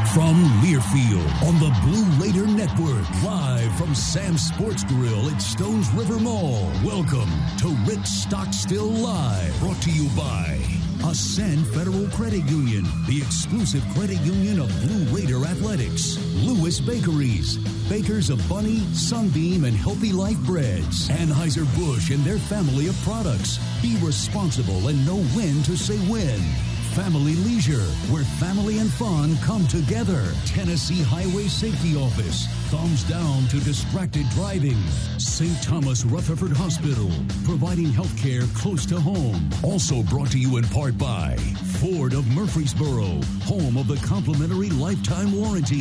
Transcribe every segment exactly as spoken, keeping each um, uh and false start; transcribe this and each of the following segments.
From Learfield on the Blue Raider Network, live from Sam's Sports Grill at Stones River Mall. Welcome to Rick Stockstill Live, brought to you by Ascend Federal Credit Union, the exclusive credit union of Blue Raider Athletics. Lewis Bakeries, bakers of Bunny, Sunbeam, and Healthy Life Breads. Anheuser-Busch and their family of products. Be responsible and know when to say when. Family Leisure, where family and fun come together. Tennessee Highway Safety Office, thumbs down to distracted driving. Saint Thomas Rutherford Hospital, providing health care close to home. Also brought to you in part by Ford of Murfreesboro, home of the complimentary lifetime warranty.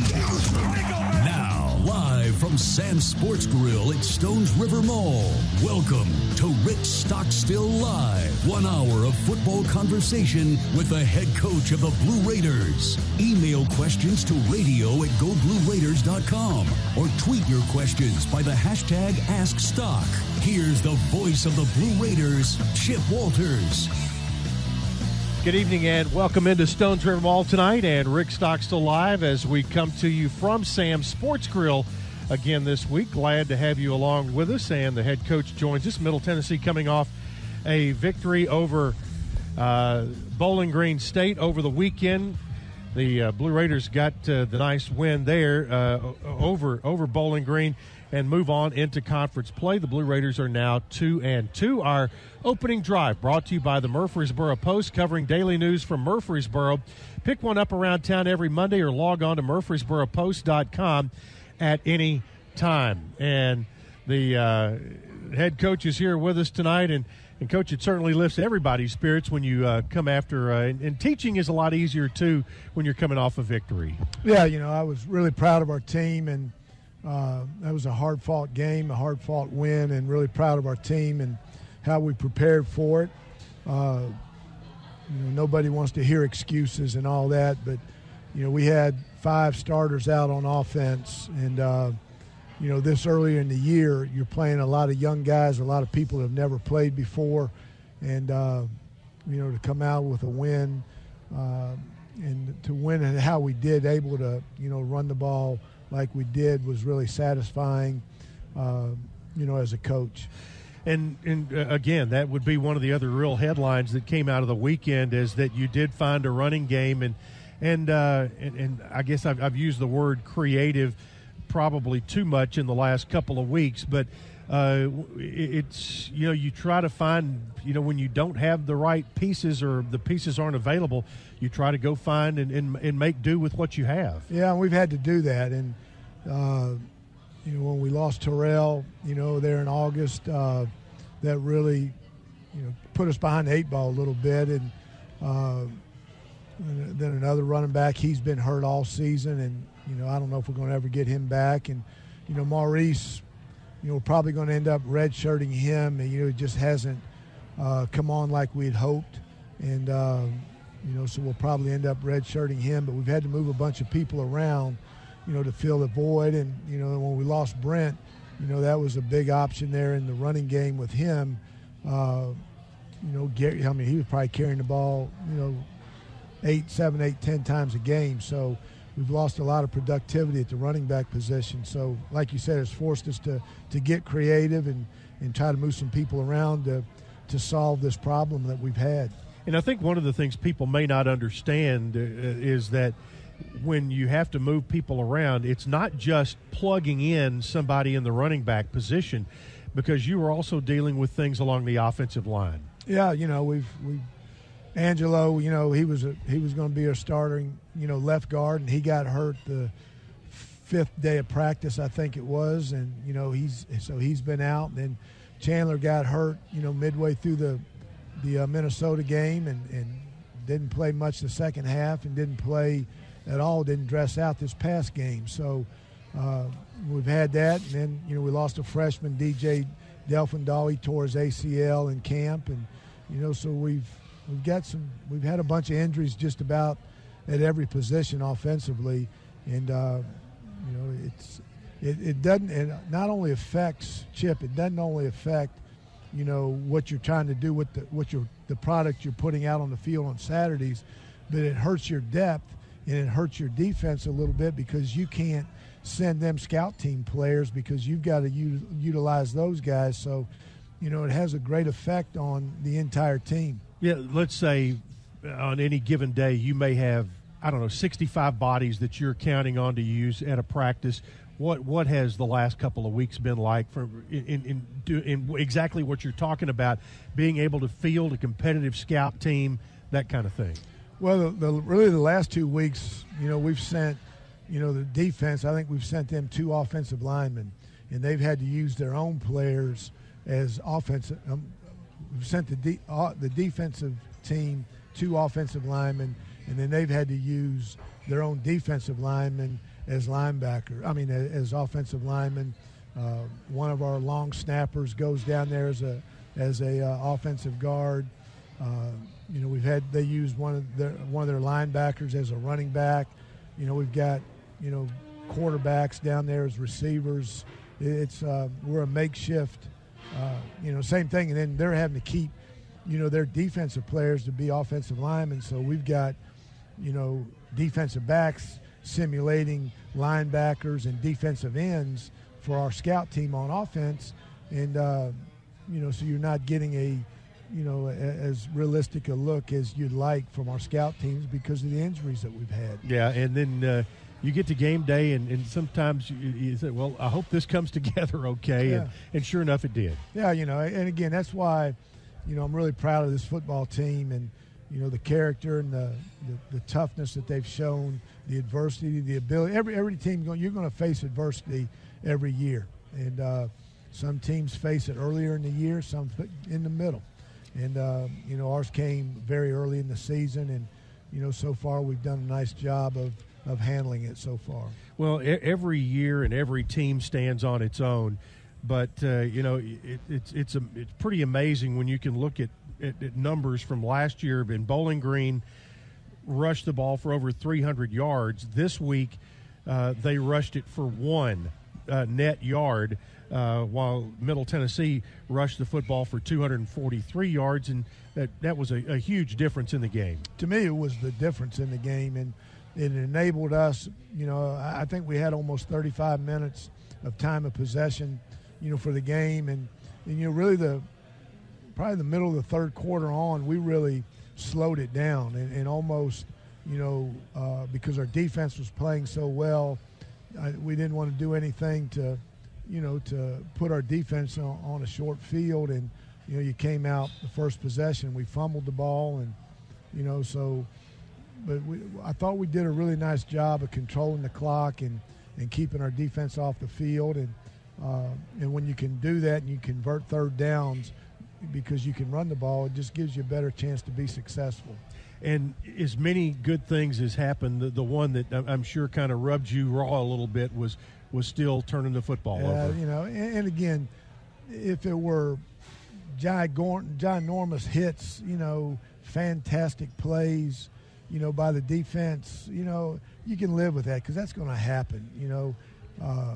Now, live from Sam's Sports Grill at Stones River Mall, welcome to Rick Stockstill Live. One hour of football conversation with the head coach of the Blue Raiders. Email questions to radio at go blue raiders dot com or tweet your questions by the hashtag AskStock. Here's the voice of the Blue Raiders, Chip Walters. Good evening and welcome into Stones River Mall tonight and Rick Stockstill Live as we come to you from Sam's Sports Grill again this week. Glad to have you along with us, and the head coach joins us. Middle Tennessee coming off a victory over uh, Bowling Green State over the weekend. The uh, Blue Raiders got uh, the nice win there uh, over over Bowling Green and move on into conference play. The Blue Raiders are now two and two. Our opening drive brought to you by the Murfreesboro Post, covering daily news from Murfreesboro. Pick one up around town every Monday or log on to murfreesboro post dot com at any time. And the uh, head coach is here with us tonight, and And, Coach, it certainly lifts everybody's spirits when you uh, come after uh, – and, and teaching is a lot easier, too, when you're coming off a victory. Yeah, you know, I was really proud of our team, and uh, that was a hard-fought game, a hard-fought win, and really proud of our team and how we prepared for it. Uh, you know, nobody wants to hear excuses and all that, but, you know, we had five starters out on offense, and uh, – you know, this earlier in the year, you're playing a lot of young guys, a lot of people that have never played before. And, uh, you know, to come out with a win uh, and to win and how we did, able to, you know, run the ball like we did was really satisfying, uh, you know, as a coach. And, and uh, again, that would be one of the other real headlines that came out of the weekend, is that you did find a running game. And, and, uh, and, and I guess I've, I've used the word creative probably too much in the last couple of weeks, but uh, it's, you know, you try to find, you know, when you don't have the right pieces or the pieces aren't available, you try to go find and, and, and make do with what you have. Yeah, we've had to do that. And, uh, you know, when we lost Terrell, you know, there in August, uh, that really, you know, put us behind the eight ball a little bit. And, uh, and then another running back, he's been hurt all season, and you know, I don't know if we're going to ever get him back. And, you know, Maurice, you know, we're probably going to end up redshirting him. And, you know, it just hasn't uh, come on like we had hoped. And, uh, you know, so we'll probably end up redshirting him. But we've had to move a bunch of people around, you know, to fill the void. And, you know, when we lost Brent, you know, that was a big option there in the running game with him. Uh, you know, Gary, I mean, he was probably carrying the ball, you know, eight, seven, eight, ten times a game. So, we've lost a lot of productivity at the running back position. So, like you said, it's forced us to, to get creative and, and try to move some people around to, to solve this problem that we've had. And I think one of the things people may not understand uh, is that when you have to move people around, it's not just plugging in somebody in the running back position, because you are also dealing with things along the offensive line. Yeah, you know, we've we've Angelo, you know, he was a, he was going to be our starting, you know, left guard, and he got hurt the fifth day of practice, I think it was, and you know he's so he's been out. And then Chandler got hurt, you know, midway through the the uh, Minnesota game, and, and didn't play much the second half, and didn't play at all, didn't dress out this past game. So uh, we've had that, and then you know we lost a freshman, D J Delfindahl. He tore his A C L in camp, and you know so we've. We've got some. We've had a bunch of injuries just about at every position offensively, and uh, you know it's it, it doesn't. It not only affects Chip. It doesn't only affect you know what you're trying to do with the what your the product you're putting out on the field on Saturdays, but it hurts your depth and it hurts your defense a little bit because you can't send them scout team players because you've got to u- utilize those guys. So, you know, it has a great effect on the entire team. Yeah, let's say on any given day you may have, I don't know, sixty-five bodies that you're counting on to use at a practice. What what has the last couple of weeks been like for in in, in, do, in exactly what you're talking about, being able to field a competitive scout team, that kind of thing? Well, the, the, really the last two weeks, you know, we've sent, you know, the defense, I think we've sent them two offensive linemen, and they've had to use their own players as offensive. Um, we've sent the de- uh, the defensive team two offensive linemen, and then they've had to use their own defensive linemen as linebacker. I mean, as, as offensive linemen. Uh, one of our long snappers goes down there as a as a uh, offensive guard. Uh, you know, we've had they used one of their one of their linebackers as a running back. You know, we've got you know quarterbacks down there as receivers. It's uh, we're a makeshift. Uh, you know, same thing, and then they're having to keep you know their defensive players to be offensive linemen. So we've got you know defensive backs simulating linebackers and defensive ends for our scout team on offense, and uh, you know, so you're not getting a, you know, a, as realistic a look as you'd like from our scout teams because of the injuries that we've had. Yeah, and then uh, you get to game day, and, and sometimes you, you say, well, I hope this comes together okay, Yeah. and, and sure enough, it did. Yeah, you know, and again, that's why, you know, I'm really proud of this football team and, you know, the character and the, the, the toughness that they've shown, the adversity, the ability. Every every team, you're going to face adversity every year. And uh, some teams face it earlier in the year, some in the middle. And, uh, you know, ours came very early in the season. And, you know, so far we've done a nice job of, of handling it so far. Well, e- every year and every team stands on its own. But, uh, you know, it, it's, it's, a, it's pretty amazing when you can look at, at, at numbers from last year. In Bowling Green rushed the ball for over three hundred yards. This week uh, they rushed it for one uh, net yard, uh, while Middle Tennessee rushed the football for two hundred forty-three yards, and that, that was a, a huge difference in the game. To me, it was the difference in the game, and it enabled us, you know, I think we had almost thirty-five minutes of time of possession, you know, for the game, and, and you know, really the probably the middle of the third quarter on, we really slowed it down and, and almost, you know, uh, because our defense was playing so well, I, we didn't want to do anything to, you know, to put our defense on, on a short field. And, you know, you came out the first possession, we fumbled the ball, and, you know, so, but we, I thought we did a really nice job of controlling the clock and, and keeping our defense off the field. And, uh, and when you can do that and you convert third downs, because you can run the ball, it just gives you a better chance to be successful. And as many good things has happened, the, the one that I'm sure kind of rubbed you raw a little bit was was still turning the football uh, over. You know, and, and again, if it were ginormous, ginormous hits, you know, fantastic plays, you know, by the defense, you know, you can live with that because that's going to happen. You know, uh,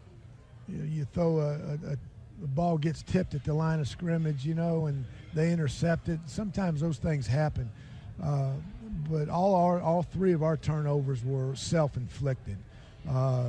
you know, you throw a, a, a the ball gets tipped at the line of scrimmage, you know, and they intercept it. Sometimes those things happen. Uh, but all our all three of our turnovers were self-inflicted. Uh,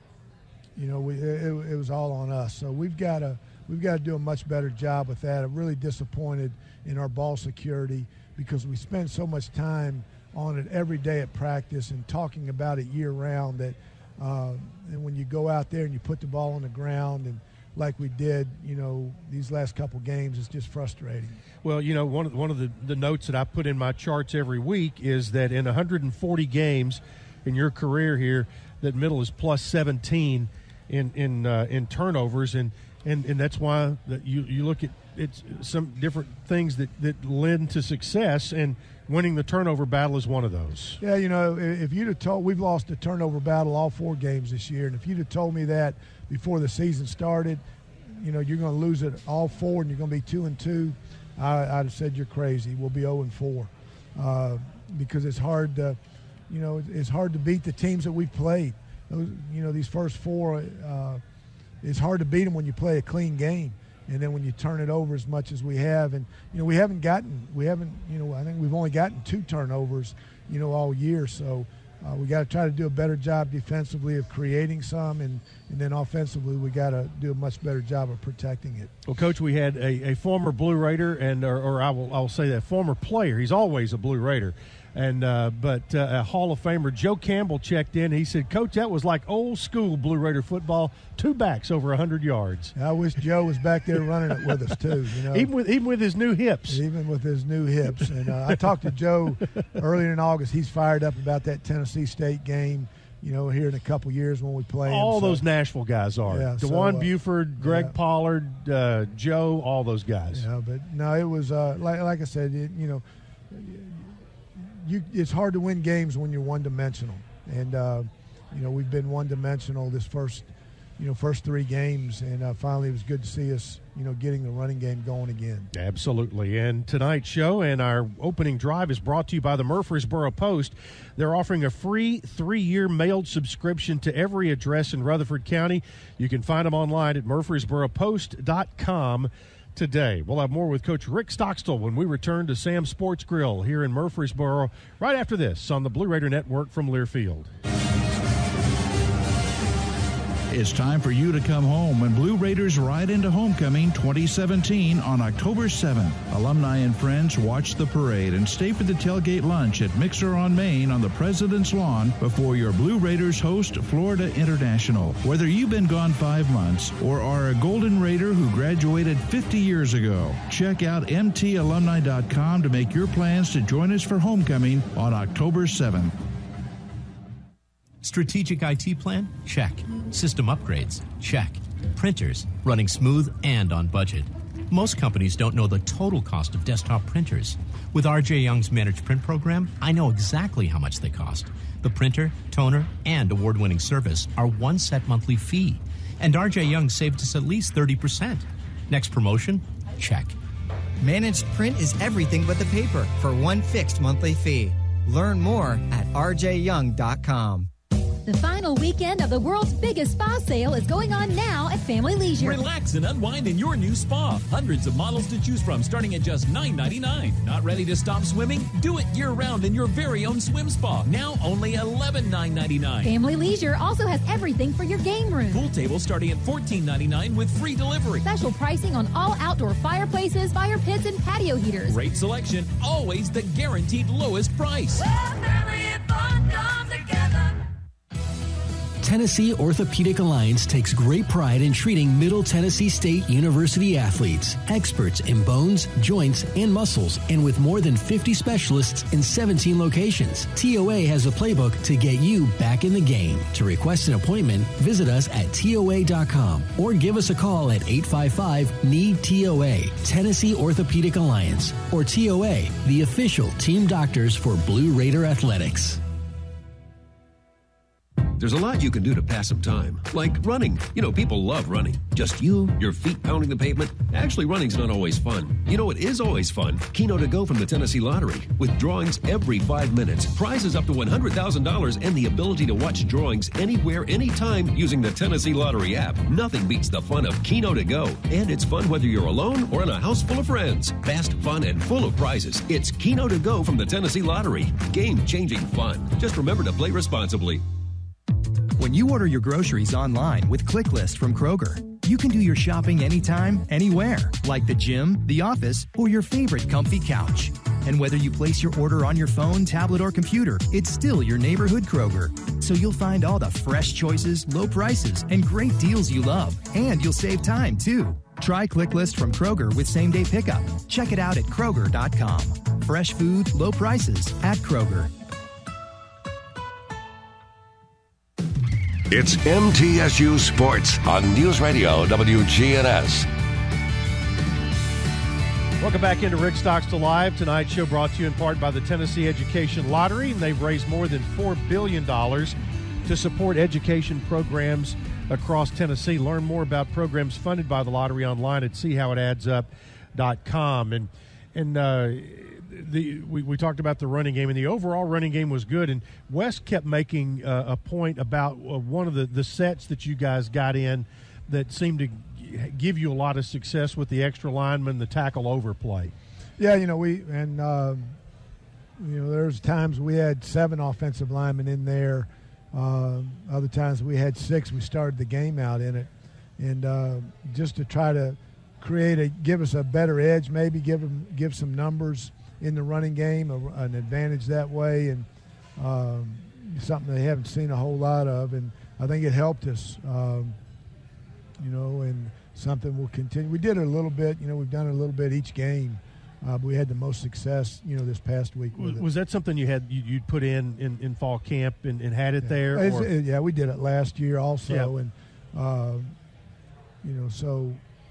you know, we, it, it was all on us. So we've got to we've got to do a much better job with that. I'm really disappointed in our ball security because we spend so much time on it every day at practice and talking about it year-round that uh, and when you go out there and you put the ball on the ground and like we did, you know, these last couple games, it's just frustrating. Well, you know, one of, one of the, the notes that I put in my charts every week is that in one hundred forty games in your career here, that Middle is plus seventeen in in uh, in turnovers, and, and, and that's why that you, you look at it's some different things that, that lend to success, and winning the turnover battle is one of those. Yeah, you know, if you'd have told – we've lost the turnover battle all four games this year, and if you'd have told me that before the season started, you know, you're going to lose it all four and you're going to be two and two, I, I'd have said you're crazy. We'll be oh and four uh, because it's hard to, you know, it's hard to beat the teams that we've played. Those, you know, these first four, uh, it's hard to beat them when you play a clean game. And then when you turn it over as much as we have, and, you know, we haven't gotten, we haven't, you know, I think we've only gotten two turnovers, you know, all year. So uh, we got to try to do a better job defensively of creating some, and, and then offensively we got to do a much better job of protecting it. Well, Coach, we had a, a former Blue Raider, and or, or I will I will say that former player. He's always a Blue Raider. And uh, but uh, a Hall of Famer, Joe Campbell, checked in. He said, Coach, that was like old school Blue Raider football, two backs over one hundred yards. I wish Joe was back there running it with us, too. You know, Even with even with his new hips. Even with his new hips. And uh, I talked to Joe earlier in August. He's fired up about that Tennessee State game, you know, here in a couple years when we play. All him, so. those Nashville guys are. Yeah, DeJuan so, uh, Buford, Greg yeah. Pollard, uh, Joe, all those guys. Yeah, but no, it was, uh, like, like I said, it, you know, You, it's hard to win games when you're one-dimensional, and uh, you know we've been one-dimensional this first, you know, first three games, and uh, finally it was good to see us, you know, getting the running game going again. Absolutely. And tonight's show and our opening drive is brought to you by the Murfreesboro Post. They're offering a free three-year mailed subscription to every address in Rutherford County. You can find them online at murfreesboro post dot com. Today. We'll have more with Coach Rick Stockstill when we return to Sam's Sports Grill here in Murfreesboro right after this on the Blue Raider Network from Learfield. It's time for you to come home when Blue Raiders ride into homecoming twenty seventeen on October seventh. Alumni and friends watch the parade and stay for the tailgate lunch at Mixer on Main on the President's Lawn before your Blue Raiders host Florida International. Whether you've been gone five months or are a Golden Raider who graduated fifty years ago, check out m t alumni dot com to make your plans to join us for homecoming on October seventh. Strategic I T plan? Check. System upgrades? Check. Printers? Running smooth and on budget. Most companies don't know the total cost of desktop printers. With R J Young's Managed Print program, I know exactly how much they cost. The printer, toner, and award-winning service are one set monthly fee. And R J Young saved us at least thirty percent. Next promotion? Check. Managed Print is everything but the paper for one fixed monthly fee. Learn more at r j young dot com. The final weekend of the world's biggest spa sale is going on now at Family Leisure. Relax and unwind in your new spa. Hundreds of models to choose from starting at just nine ninety-nine. Not ready to stop swimming? Do it year-round in your very own swim spa. Now only eleven ninety-nine. Family Leisure also has everything for your game room. Pool table starting at fourteen ninety-nine with free delivery. Special pricing on all outdoor fireplaces, fire pits, and patio heaters. Great selection. Always the guaranteed lowest price. Tennessee Orthopedic Alliance takes great pride in treating Middle Tennessee State University athletes, experts in bones, joints, and muscles, and with more than fifty specialists in seventeen locations. T O A has a playbook to get you back in the game. To request an appointment, visit us at T O A dot com or give us a call at eight five five N E E D T O A, Tennessee Orthopedic Alliance, or T O A, the official team doctors for Blue Raider Athletics. There's a lot you can do to pass some time, like running. You know, people love running. Just you, your feet pounding the pavement. Actually, running's not always fun. You know, it is always fun. Keno to Go from the Tennessee Lottery. With drawings every five minutes, prizes up to one hundred thousand dollars, and the ability to watch drawings anywhere, anytime using the Tennessee Lottery app. Nothing beats the fun of Keno to Go. And it's fun whether you're alone or in a house full of friends. Fast, fun, and full of prizes. It's Keno to Go from the Tennessee Lottery. Game-changing fun. Just remember to play responsibly. When you order your groceries online with ClickList from Kroger, you can do your shopping anytime, anywhere, like the gym, the office, or your favorite comfy couch. And whether you place your order on your phone, tablet, or computer, it's still your neighborhood Kroger. So you'll find all the fresh choices, low prices, and great deals you love. And you'll save time, too. Try ClickList from Kroger with same-day pickup. Check it out at Kroger dot com. Fresh food, low prices at Kroger. It's M T S U Sports on News Radio W G N S. Welcome back into Rick Stockstill Live. Tonight's show brought to you in part by the Tennessee Education Lottery. And they've raised more than four billion dollars to support education programs across Tennessee. Learn more about programs funded by the lottery online at see how it adds up dot com. And and uh, the we, we talked about the running game, and the overall running game was good. And Wes kept making uh, a point about uh, one of the, the sets that you guys got in that seemed to give you a lot of success with the extra lineman, the tackle over play. Yeah, you know, we and uh, you know, there's times we had seven offensive linemen in there. Uh, other times we had six. We started the game out in it, and uh, just to try to create a, give us a better edge, maybe give them, give some numbers in the running game, a, an advantage that way, and um, something they haven't seen a whole lot of, and I think it helped us, um, you know, and something we'll continue. We did it a little bit, you know, we've done it a little bit each game. Uh, but we had the most success, you know, this past week with was, it. Was that something you had you, you'd put in, in, in fall camp and, and had it yeah. there? Or? Or? Yeah, we did it last year also, yeah. and uh, you know, so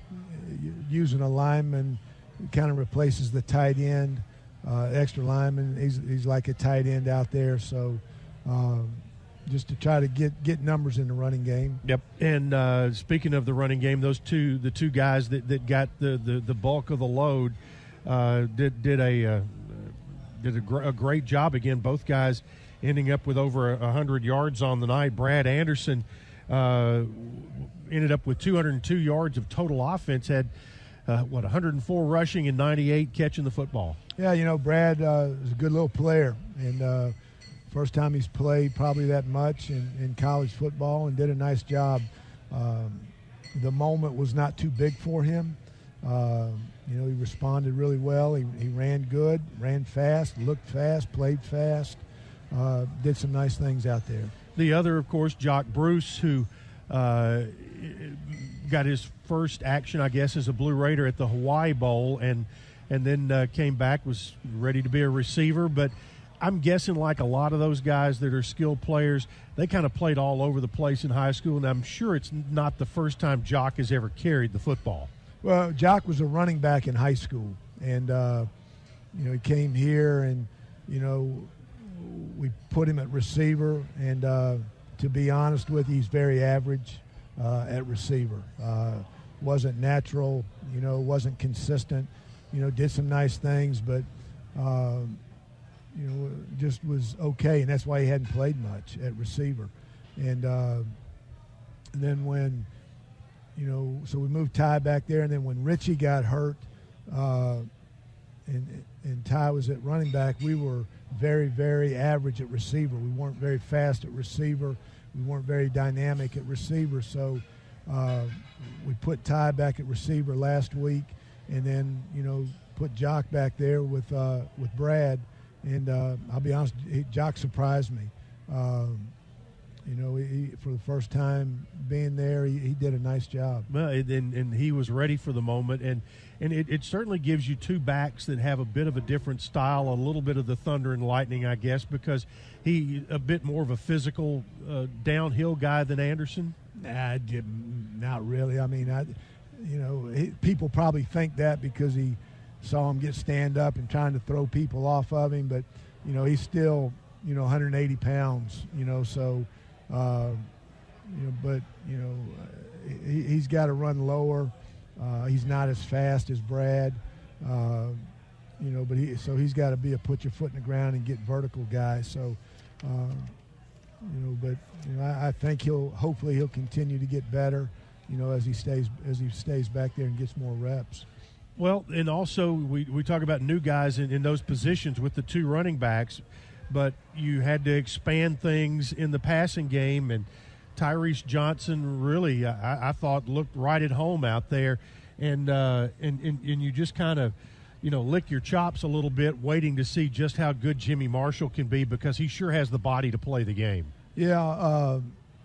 using a lineman kind of replaces the tight end, uh, extra lineman. He's he's like a tight end out there, so um, just to try to get, get numbers in the running game. Yep. And uh, speaking of the running game, those two the two guys that, that got the, the, the bulk of the load. Uh, did did a uh, did a, gr- a great job again. Both guys ending up with over a hundred yards on the night. Brad Anderson uh, ended up with two hundred two yards of total offense. Had uh, what one hundred four rushing and ninety-eight catching the football. Yeah, you know, Brad uh, is a good little player, and uh, first time he's played probably that much in, in college football, and did a nice job. Um, the moment was not too big for him. Uh, You know, he responded really well. He, he ran good, ran fast, looked fast, played fast, uh, did some nice things out there. The other, of course, Jock Bruce, who uh, got his first action, I guess, as a Blue Raider at the Hawaii Bowl, and and then uh, came back, was ready to be a receiver. But I'm guessing, like a lot of those guys that are skilled players, they kind of played all over the place in high school, and I'm sure it's not the first time Jock has ever carried the football. Well, Jock was a running back in high school, and, uh, you know, he came here and, you know, we put him at receiver, and uh, to be honest with you, he's very average uh, at receiver. Uh, wasn't natural, you know, wasn't consistent, you know, did some nice things, but, uh, you know, just was okay, and that's why he hadn't played much at receiver. And, uh, and then when – You know, so we moved Ty back there, and then when Richie got hurt, uh, and and Ty was at running back, we were very, very average at receiver. We weren't very fast at receiver. We weren't very dynamic at receiver. So uh, we put Ty back at receiver last week, and then you know put Jock back there with uh, with Brad. And uh, I'll be honest, he, Jock surprised me. Um, You know, he, for the first time being there, he, he did a nice job. Well, and, and he was ready for the moment, and and it, it certainly gives you two backs that have a bit of a different style, a little bit of the thunder and lightning, I guess, because he a bit more of a physical uh, downhill guy than Anderson. Nah, not really. I mean, I, you know, he, people probably think that because he saw him get stand up and trying to throw people off of him, but you know, he's still you know one hundred eighty pounds. You know, so. Uh, you know, but you know, he, he's got to run lower. Uh, he's not as fast as Brad. Uh, you know, but he so he's got to be a put your foot in the ground and get vertical guy. So, uh, you know, but you know, I, I think he'll hopefully he'll continue to get better. You know, as he stays as he stays back there and gets more reps. Well, and also we, we talk about new guys in, in those positions with the two running backs. But you had to expand things in the passing game, and Tyrese Johnson really, I, I thought, looked right at home out there, and uh, and, and and you just kind of, you know, lick your chops a little bit, waiting to see just how good Jimmy Marshall can be, because he sure has the body to play the game. Yeah. Uh,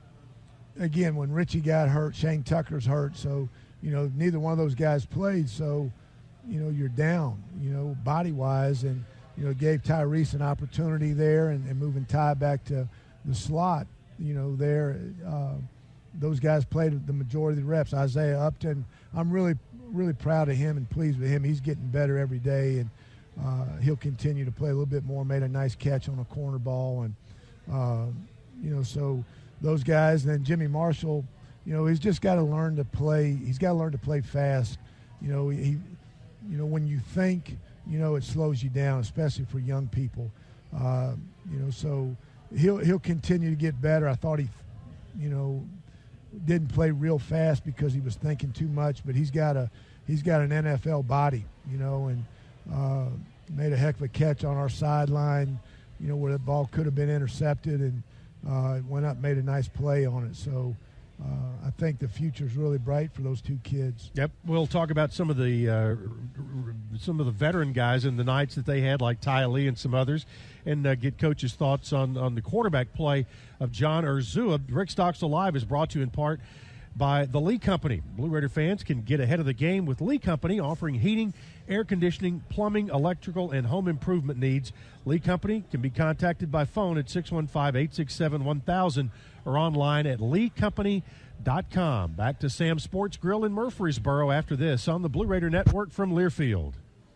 again, when Richie got hurt, Shane Tucker's hurt, so you know neither one of those guys played, so you know you're down, you know, body wise, and. You know, gave Tyrese an opportunity there, and, and moving Ty back to the slot. You know, there, uh, those guys played the majority of the reps. Isaiah Upton, I'm really, really proud of him and pleased with him. He's getting better every day, and uh, he'll continue to play a little bit more. Made a nice catch on a corner ball, and uh, you know, so those guys. And then Jimmy Marshall, you know, he's just got to learn to play. He's got to learn to play fast. You know, he, you know, when you think. You know, it slows you down, especially for young people. Uh, you know, so he'll he'll continue to get better. I thought he, you know, didn't play real fast because he was thinking too much, but he's got a he's got an N F L body, you know, and uh, made a heck of a catch on our sideline, you know, where the ball could have been intercepted, and uh, went up and made a nice play on it. So uh, I think the future is really bright for those two kids. Yep. We'll talk about some of the uh, some of the veteran guys in the nights that they had, like Ty Lee and some others, and uh, get Coach's thoughts on, on the quarterback play of John Urzua. Rick Stockstill Live is brought to you in part by the Lee Company. Blue Raider fans can get ahead of the game with Lee Company, offering heating, air conditioning, plumbing, electrical, and home improvement needs. Lee Company can be contacted by phone at six one five, eight six seven, one thousand or online at lee company dot com. Back to Sam's Sports Grill in Murfreesboro after this on the Blue Raider Network from Learfield.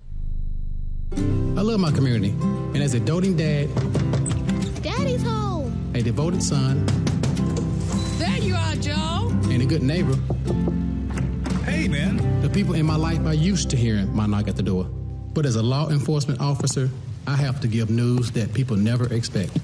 I love my community, and as a doting dad, Daddy's home, a devoted son, there you are, Joe, and a good neighbor. Hey, man. The people in my life are used to hearing my knock at the door. But as a law enforcement officer, I have to give news that people never expect.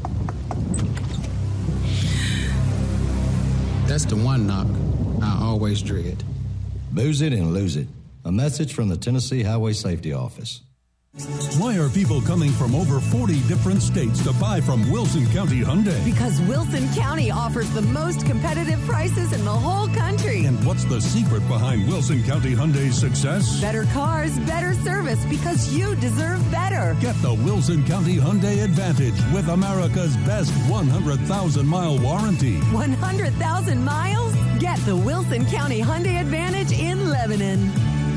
That's the one knock I always dread. Booze it and lose it. A message from the Tennessee Highway Safety Office. Why are people coming from over forty different states to buy from Wilson County Hyundai? Because Wilson County offers the most competitive prices in the whole country. And what's the secret behind Wilson County Hyundai's success? Better cars, better service, because you deserve better. Get the Wilson County Hyundai Advantage with America's best one hundred thousand mile warranty. one hundred thousand miles? Get the Wilson County Hyundai Advantage in Lebanon.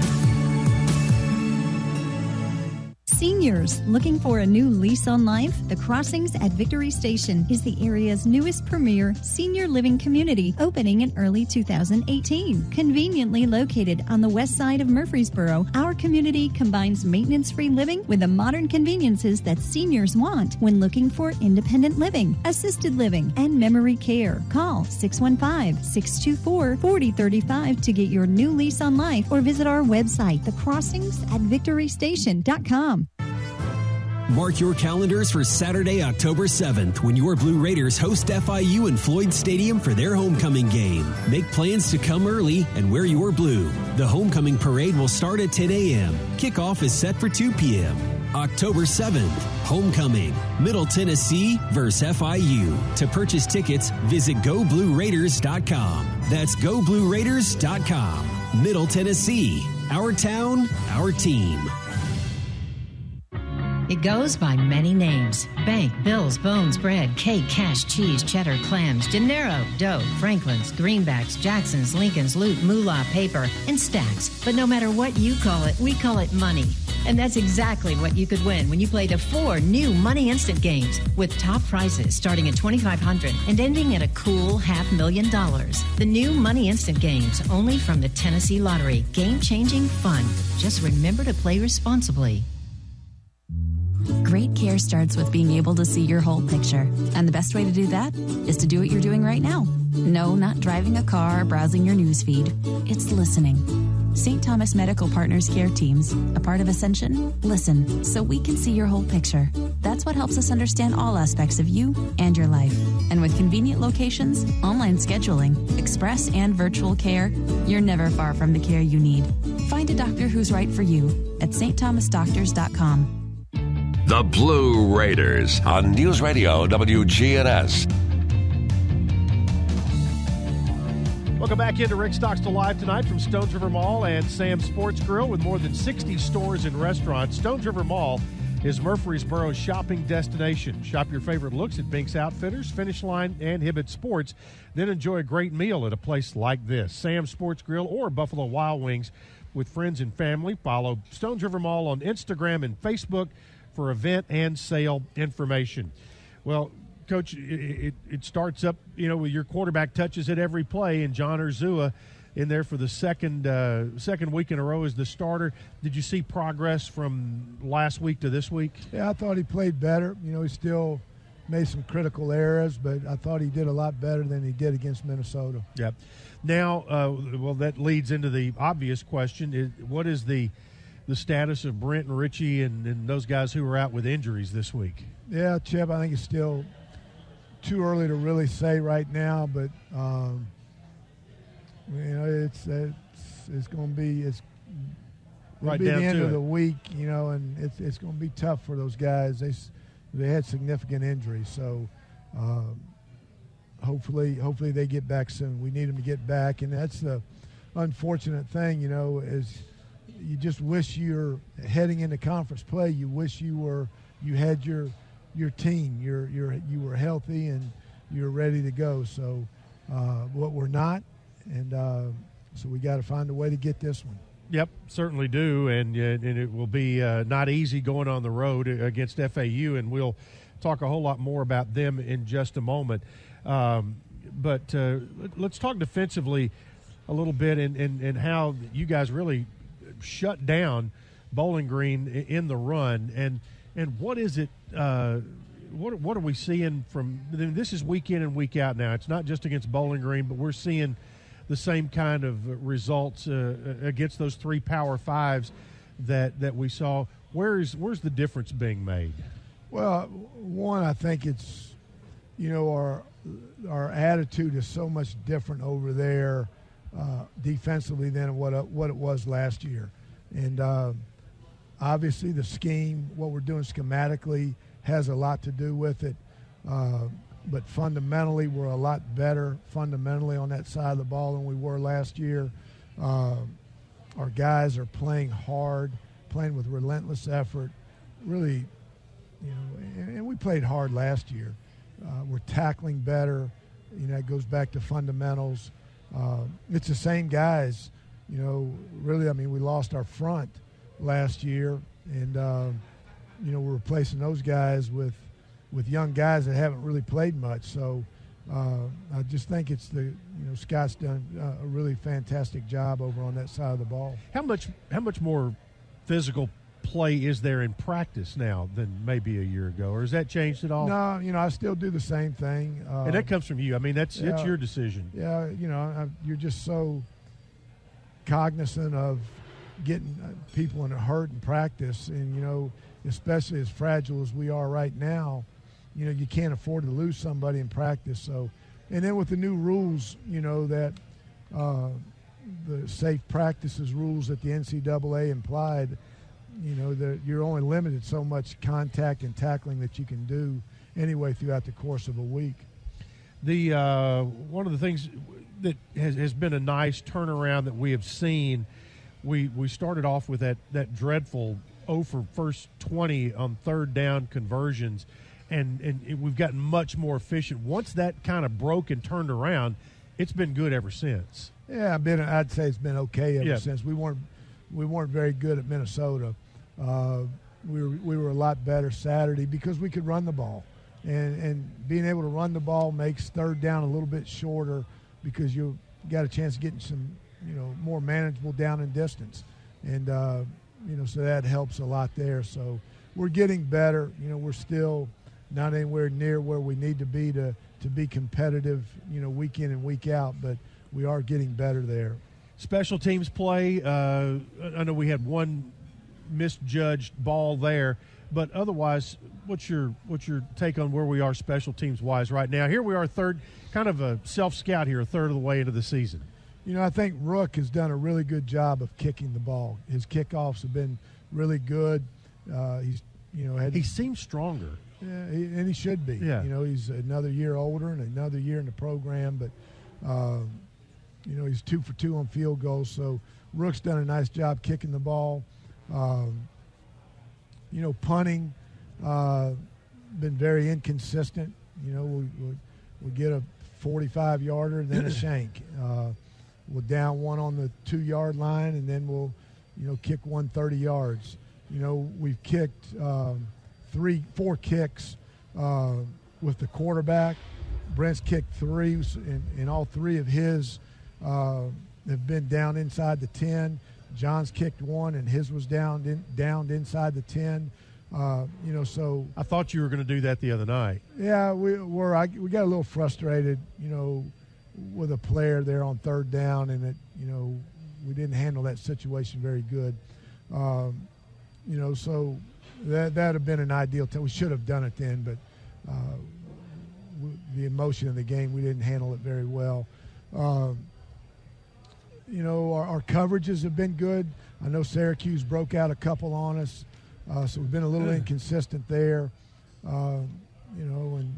Seniors looking for a new lease on life? The Crossings at Victory Station is the area's newest premier senior living community, opening in early two thousand eighteen. Conveniently located on the west side of Murfreesboro, our community combines maintenance-free living with the modern conveniences that seniors want when looking for independent living, assisted living, and memory care. Call six one five, six two four, four zero three five to get your new lease on life, or visit our website, the crossings at victory station dot com. Mark your calendars for Saturday, October seventh, when your Blue Raiders host F I U in Floyd Stadium for their homecoming game. Make plans to come early and wear your blue. The homecoming parade will start at ten a.m. Kickoff is set for two p.m. October seventh, homecoming, Middle Tennessee versus F I U. To purchase tickets, visit go blue raiders dot com. That's go blue raiders dot com. Middle Tennessee, our town, our team. It goes by many names. Bank, bills, bones, bread, cake, cash, cheese, cheddar, clams, dinero, dough, Franklin's, greenbacks, Jackson's, Lincoln's, loot, moolah, paper, and stacks. But no matter what you call it, we call it money. And that's exactly what you could win when you play the four new Money Instant games with top prizes starting at twenty-five hundred dollars and ending at a cool half million dollars. The new Money Instant games, only from the Tennessee Lottery. Game-changing fun. Just remember to play responsibly. Great care starts with being able to see your whole picture. And the best way to do that is to do what you're doing right now. No, not driving a car or browsing your newsfeed. It's listening. Saint Thomas Medical Partners care teams, a part of Ascension, listen so we can see your whole picture. That's what helps us understand all aspects of you and your life. And with convenient locations, online scheduling, express and virtual care, you're never far from the care you need. Find a doctor who's right for you at st thomas doctors dot com. The Blue Raiders on News Radio W G N S. Welcome back into Rick Stockstill Live tonight from Stones River Mall and Sam's Sports Grill with more than sixty stores and restaurants. Stones River Mall is Murfreesboro's shopping destination. Shop your favorite looks at Binks Outfitters, Finish Line, and Hibbett Sports. Then enjoy a great meal at a place like this, Sam's Sports Grill or Buffalo Wild Wings with friends and family. Follow Stones River Mall on Instagram and Facebook for event and sale information. Well, Coach, it, it, it starts up, you know, with your quarterback touches at every play, and John Urzua in there for the second uh, second week in a row as the starter. Did you see progress from last week to this week? Yeah, I thought he played better. You know, he still made some critical errors, but I thought he did a lot better than he did against Minnesota. Yeah. Now, uh, well, that leads into the obvious question: is, what is the the status of Brent and Richie and, and those guys who are out with injuries this week? Yeah, Chip, I think it's still too early to really say right now, but um, you know, it's it's, it's going to be it's right be down the end to of it. the week, you know, and it's it's going to be tough for those guys. They they had significant injuries, so um, hopefully hopefully they get back soon. We need them to get back, and that's the unfortunate thing, you know, is you just wish you're heading into conference play. You wish you were you had your your team, you're you're you were healthy and you're ready to go. So uh, what we're not, and uh, so we got to find a way to get this one. Yep, certainly do, and uh, and it will be uh, not easy going on the road against F A U, and we'll talk a whole lot more about them in just a moment. Um, but uh, let's talk defensively a little bit, and, and, and how you guys really shut down Bowling Green in the run, and and what is it? Uh, what what are we seeing from? This is week in and week out now. It's not just against Bowling Green, but we're seeing the same kind of results uh, against those three Power Fives that, that we saw. Where is where's the difference being made? Well, one, I think it's, you know, our our attitude is so much different over there uh, defensively than what uh, what it was last year, and uh, obviously the scheme, what we're doing schematically, has a lot to do with it. Uh, But fundamentally, we're a lot better fundamentally on that side of the ball than we were last year. Uh, our guys are playing hard, playing with relentless effort. Really, you know, and, and we played hard last year. Uh, we're tackling better. You know, it goes back to fundamentals. Uh, it's the same guys. You know, really, I mean, we lost our front last year, and uh, you know, we're replacing those guys with. with young guys that haven't really played much. So uh, I just think it's the, you know, Scott's done uh, a really fantastic job over on that side of the ball. How much how much more physical play is there in practice now than maybe a year ago, or has that changed at all? No, you know, I still do the same thing. Uh, and that comes from you. I mean, that's yeah, it's your decision. Yeah, you know, I, you're just so cognizant of getting people in a hurt in practice, and, you know, especially as fragile as we are right now, you know, you can't afford to lose somebody in practice. So, and then with the new rules, you know, that uh, the safe practices rules that the N C double A implied, you know, that you're only limited so much contact and tackling that you can do anyway throughout the course of a week. The uh, one of the things that has, has been a nice turnaround that we have seen, we we started off with that, that dreadful oh for first twenty on third down conversions. And, and we've gotten much more efficient. Once that kind of broke and turned around, it's been good ever since. Yeah, I've been, I'd say it's been okay ever yeah. since. We weren't we weren't very good at Minnesota. Uh, we were we were a lot better Saturday because we could run the ball, and and being able to run the ball makes third down a little bit shorter because you got a chance of getting some, you know, more manageable down and distance, and uh, you know, so that helps a lot there. So we're getting better. You know, we're still not anywhere near where we need to be to, to be competitive, you know, week in and week out, but we are getting better there. Special teams play, uh, I know we had one misjudged ball there, but otherwise, what's your what's your take on where we are special teams-wise right now? Here we are, third, kind of a self-scout here, a third of the way into the season. You know, I think Rook has done a really good job of kicking the ball. His kickoffs have been really good. Uh, he's, you know, had, he seems stronger. Yeah, he, and he should be. Yeah. You know, he's another year older and another year in the program, but, um, you know, he's two for two on field goals. So Rook's done a nice job kicking the ball. Um, you know, punting, uh, been very inconsistent. You know, we, we, we get a forty-five yarder and then a shank. Uh, we'll down one on the two-yard line, and then we'll, you know, kick one thirty yards. You know, we've kicked um, – three, four kicks uh, with the quarterback. Brent's kicked three, and, and all three of his uh, have been down inside the ten. John's kicked one, and his was down in, downed inside the ten. Uh, you know, so I thought you were going to do that the other night. Yeah, we were. I, we got a little frustrated, you know, with a player there on third down, and it, you know, we didn't handle that situation very good. Um, you know, so. That that would have been an ideal time. We should have done it then, but uh, w- the emotion of the game, we didn't handle it very well. Um, you know, our, our coverages have been good. I know Syracuse broke out a couple on us, uh, so we've been a little yeah. inconsistent there. Uh, you know, and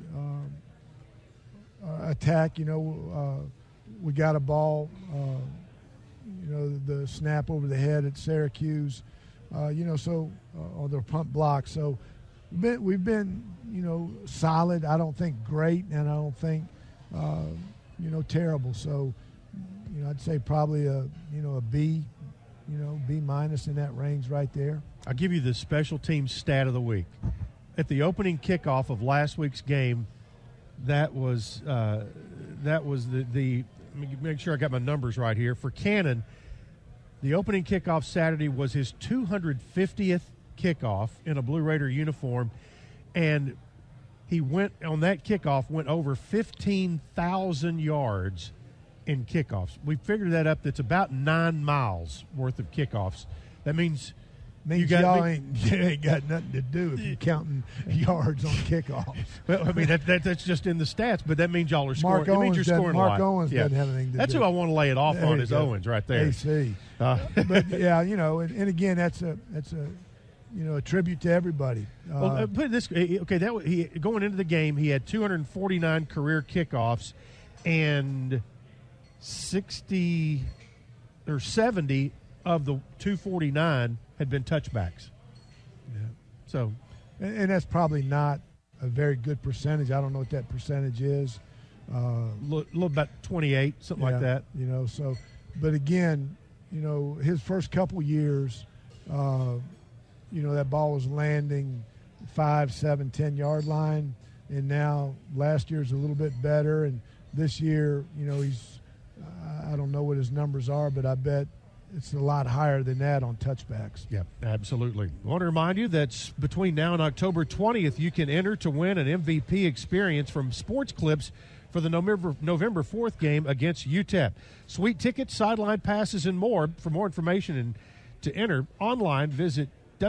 uh, uh, attack, you know, uh, we got a ball, uh, you know, the snap over the head at Syracuse, uh, you know, so, uh, or the pump block. So we've been, we've been, you know, solid. I don't think great, and I don't think, uh, you know, terrible. So, you know, I'd say probably a, you know, a B, you know, B minus in that range right there. I'll give you the special teams stat of the week. At the opening kickoff of last week's game, that was uh, that was the, the – let me make sure I got my numbers right here. For Cannon, the opening kickoff Saturday was his two hundred fiftieth kickoff in a Blue Raider uniform, and he went – on that kickoff went over fifteen thousand yards in kickoffs. We figured that up. That's about nine miles worth of kickoffs. That means – Means you got, y'all ain't, ain't got nothing to do if you're counting yards on kickoffs. Well, I mean, that, that, that's just in the stats, but that means y'all are scoring. Mark that Owens means you're scoring Mark a lot. Owens yeah. doesn't have anything to that's do. That's who I want to lay it off there on is go. Owens right there. A C. Uh, but, yeah, you know, and, and again, that's a that's a you know a tribute to everybody. Uh, well, uh, put it this okay, that he going into the game, he had two hundred forty-nine career kickoffs, and sixty or seventy of the two forty-nine had been touchbacks. Yeah. So, and, and that's probably not a very good percentage. I don't know what that percentage is. A uh, little, little about twenty-eight, something yeah, like that. You know, so, but again, you know, his first couple years, uh, you know, that ball was landing five, seven, ten yard line, and now last year's a little bit better, and this year, you know, he's I don't know what his numbers are, but I bet it's a lot higher than that on touchbacks. Yeah, absolutely. I want to remind you that between now and October twentieth, you can enter to win an M V P experience from Sports Clips for the November November fourth game against U T E P. Sweet tickets, sideline passes, and more. For more information and to enter online, visit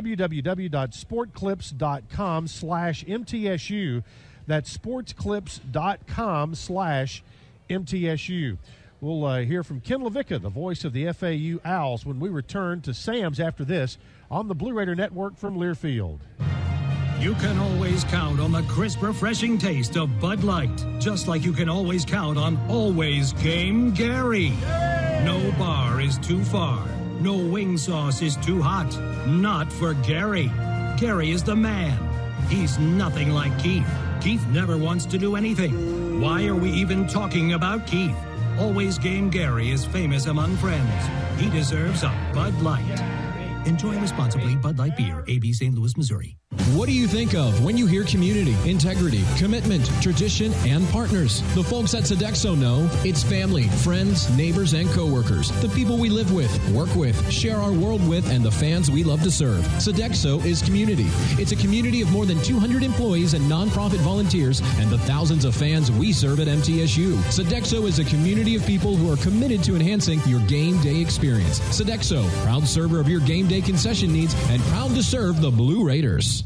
www.sportclips.com slash MTSU. That's sportsclips.com slash MTSU. We'll uh, hear from Ken LaVicka, the voice of the F A U Owls, when we return to Sam's after this on the Blue Raider Network from Learfield. You can always count on the crisp, refreshing taste of Bud Light, just like you can always count on Always Game Gary. No bar is too far. No wing sauce is too hot. Not for Gary. Gary is the man. He's nothing like Keith. Keith never wants to do anything. Why are we even talking about Keith? Always Game Gary is famous among friends. He deserves a Bud Light. Enjoy responsibly. Bud Light Beer, A B Saint Louis, Missouri. What do you think of when you hear community, integrity, commitment, tradition, and partners? The folks at Sodexo know it's family, friends, neighbors, and coworkers. The people we live with, work with, share our world with, and the fans we love to serve. Sodexo is community. It's a community of more than two hundred employees and nonprofit volunteers and the thousands of fans we serve at M T S U. Sodexo is a community of people who are committed to enhancing your game day experience. Sodexo, proud server of your game day concession needs and proud to serve the Blue Raiders.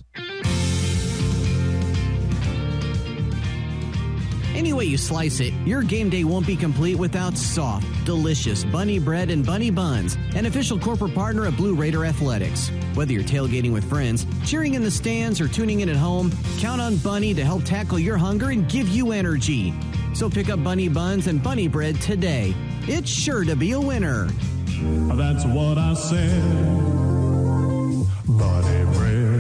Any way you slice it, your game day won't be complete without soft, delicious Bunny bread and Bunny buns, an official corporate partner of Blue Raider Athletics. Whether you're tailgating with friends, cheering in the stands, or tuning in at home, count on Bunny to help tackle your hunger and give you energy. So pick up Bunny buns and Bunny bread today. It's sure to be a winner. That's what I said. Bunny bread.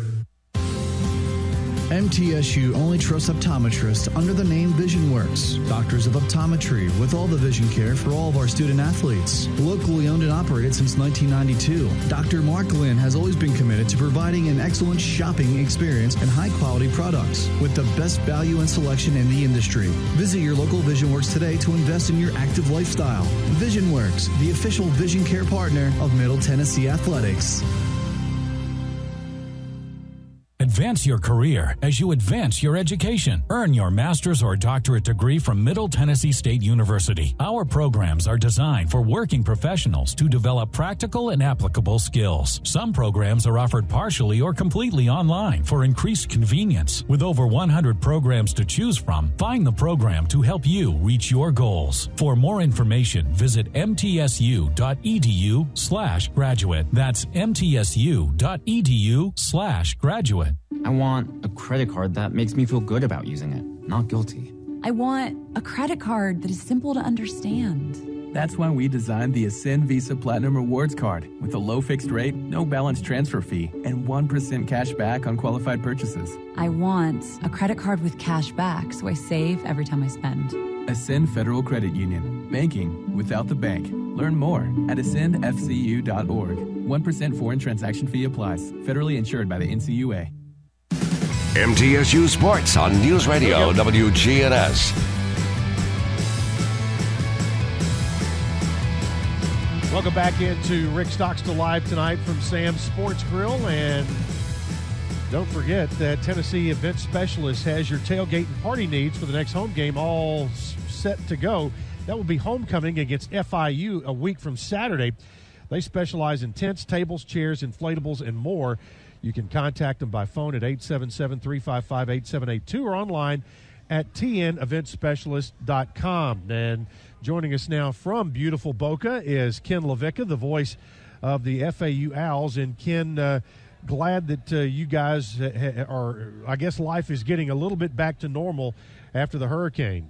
M T S U only trusts optometrists under the name VisionWorks, doctors of optometry with all the vision care for all of our student athletes. Locally owned and operated since nineteen ninety-two, Doctor Mark Lynn has always been committed to providing an excellent shopping experience and high-quality products with the best value and selection in the industry. Visit your local VisionWorks today to invest in your active lifestyle. VisionWorks, the official vision care partner of Middle Tennessee Athletics. At Advance your career as you advance your education. Earn your master's or doctorate degree from Middle Tennessee State University. Our programs are designed for working professionals to develop practical and applicable skills. Some programs are offered partially or completely online for increased convenience. With over one hundred programs to choose from, find the program to help you reach your goals. For more information, visit mtsu.edu slash graduate. That's mtsu.edu slash graduate. I want a credit card that makes me feel good about using it, not guilty. I want a credit card that is simple to understand. That's why we designed the Ascend Visa Platinum Rewards Card with a low fixed rate, no balance transfer fee, and one percent cash back on qualified purchases. I want a credit card with cash back so I save every time I spend. Ascend Federal Credit Union. Banking without the bank. Learn more at ascend f c u dot org. one percent foreign transaction fee applies. Federally insured by the N C U A. M T S U Sports on News Radio W G N S. Welcome back into Rick Stockstill Live tonight from Sam's Sports Grill. And don't forget that Tennessee Event Specialist has your tailgate and party needs for the next home game all set to go. That will be homecoming against F I U a week from Saturday. They specialize in tents, tables, chairs, inflatables, and more. You can contact them by phone at eight seven seven, three five five, eight seven eight two or online at t n event specialist dot com. And joining us now from beautiful Boca is Ken LaVicka, the voice of the F A U Owls. And Ken, uh, glad that uh, you guys are, I guess life is getting a little bit back to normal after the hurricane.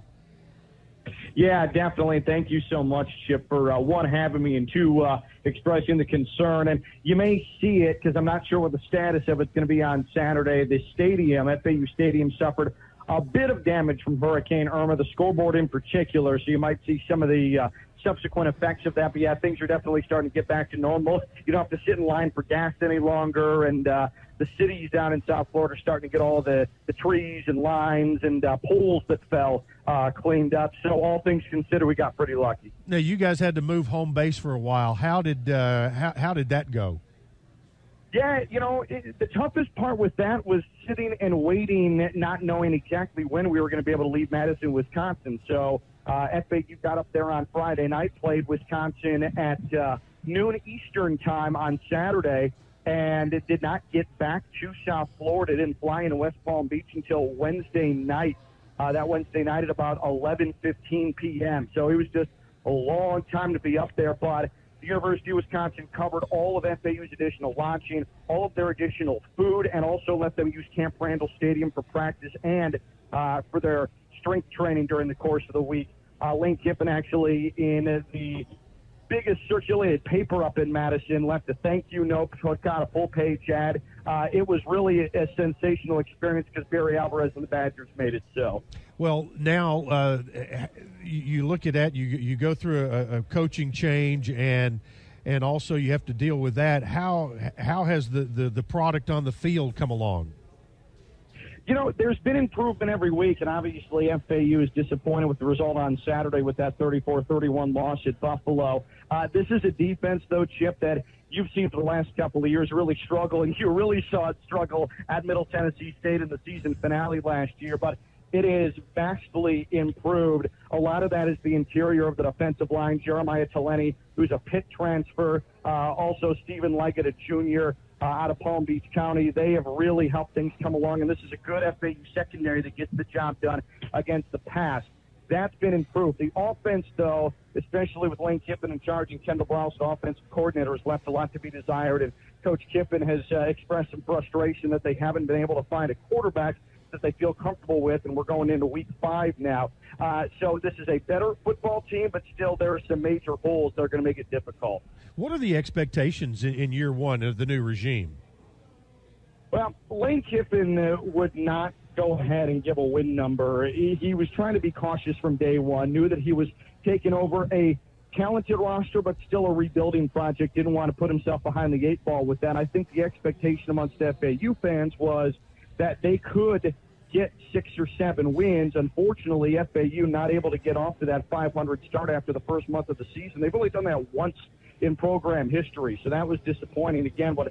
Yeah, definitely. Thank you so much, Chip, for uh, one, having me, and two, uh, expressing the concern. And you may see it because I'm not sure what the status of it's going to be on Saturday. The stadium, F A U Stadium, suffered a bit of damage from Hurricane Irma, the scoreboard in particular, so you might see some of the uh, subsequent effects of that. But, yeah, things are definitely starting to get back to normal. You don't have to sit in line for gas any longer, and uh, the cities down in South Florida are starting to get all the, the trees and lines and uh, poles that fell uh, cleaned up. So all things considered, we got pretty lucky. Now, you guys had to move home base for a while. How did uh, how, how did that go? Yeah, you know, it, the toughest part with that was sitting and waiting, not knowing exactly when we were going to be able to leave Madison, Wisconsin. So uh, F A U got up there on Friday night, played Wisconsin at uh, noon Eastern time on Saturday, and it did not get back to South Florida. It didn't fly into West Palm Beach until Wednesday night, uh, that Wednesday night at about eleven fifteen p.m. So it was just a long time to be up there, but the University of Wisconsin covered all of F A U's additional lodging, all of their additional food, and also let them use Camp Randall Stadium for practice and uh, for their strength training during the course of the week. Uh, Lane Kiffin actually, in the biggest circulated paper up in Madison, left a thank you note, got a full-page ad. Uh, it was really a, a sensational experience because Barry Alvarez and the Badgers made it so. Well, now uh, you look at that, you you go through a, a coaching change, and and also you have to deal with that. How how has the, the, the product on the field come along? You know, there's been improvement every week, and obviously F A U is disappointed with the result on Saturday with that thirty-four thirty-one loss at Buffalo. Uh, this is a defense, though, Chip, that you've seen for the last couple of years really struggle, and you really saw it struggle at Middle Tennessee State in the season finale last year. But it is vastly improved. A lot of that is the interior of the defensive line. Jeremiah Taleni, who's a Pitt transfer, uh, also Stephen Leggett, a junior uh, out of Palm Beach County. They have really helped things come along, and this is a good F A U secondary that gets the job done against the pass. That's been improved. The offense, though, especially with Lane Kiffin in charge and Kendall Browse, the offensive coordinator, has left a lot to be desired, and Coach Kiffin has uh, expressed some frustration that they haven't been able to find a quarterback that they feel comfortable with, and we're going into week five now. Uh, so this is a better football team, but still there are some major holes that are going to make it difficult. What are the expectations in, in year one of the new regime? Well, Lane Kiffin uh, would not go ahead and give a win number. He, he was trying to be cautious from day one, knew that he was taking over a talented roster, but still a rebuilding project, didn't want to put himself behind the eight ball with that. I think the expectation amongst F A U fans was that they could get six or seven wins. Unfortunately, F A U not able to get off to that five hundred start after the first month of the season. They've only done that once in program history, so that was disappointing. Again, what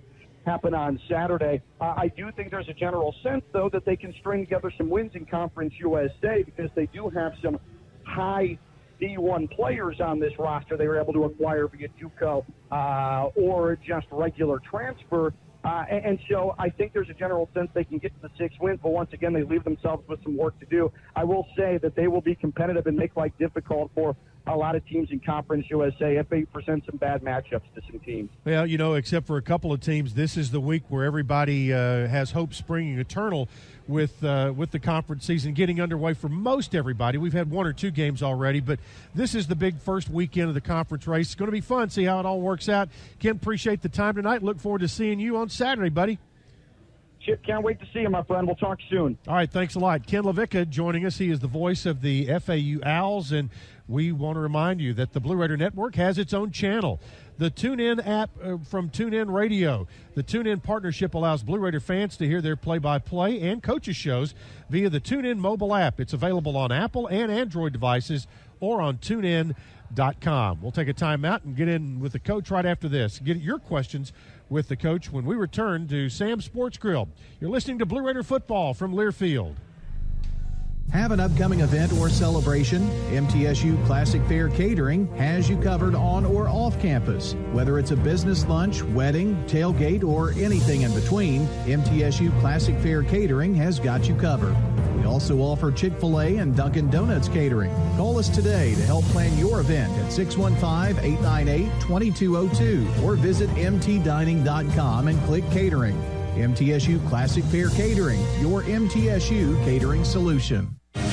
happen on Saturday. Uh, I do think there's a general sense, though, that they can string together some wins in Conference U S A because they do have some high D one players on this roster they were able to acquire via JUCO uh, or just regular transfer. Uh, and, and so I think there's a general sense they can get to the six wins, but once again, they leave themselves with some work to do. I will say that they will be competitive and make life difficult for a lot of teams in Conference U S A. F A U presents some bad matchups to some teams. Well, you know, except for a couple of teams, this is the week where everybody uh, has hope springing eternal with uh, with the conference season getting underway for most everybody. We've had one or two games already, but this is the big first weekend of the conference race. It's going to be fun, see how it all works out. Ken, appreciate the time tonight. Look forward to seeing you on Saturday, buddy. Chip, can't wait to see you, my friend. We'll talk soon. All right, thanks a lot. Ken LaVicka joining us. He is the voice of the F A U Owls, and we want to remind you that the Blue Raider Network has its own channel. The TuneIn app uh, from TuneIn Radio. The TuneIn partnership allows Blue Raider fans to hear their play-by-play and coaches shows via the TuneIn mobile app. It's available on Apple and Android devices or on tune in dot com. We'll take a timeout and get in with the coach right after this. Get your questions with the coach when we return to Sam's Sports Grill. You're listening to Blue Raider Football from Learfield. Have an upcoming event or celebration? M T S U Classic Fair Catering has you covered on or off campus. Whether it's a business lunch, wedding, tailgate, or anything in between, M T S U Classic Fair Catering has got you covered. We also offer Chick-fil-A and Dunkin' Donuts catering. Call us today to help plan your event at six one five, eight nine eight, two two zero two or visit m t dining dot com and click catering. M T S U Classic Fair Catering, your M T S U catering solution.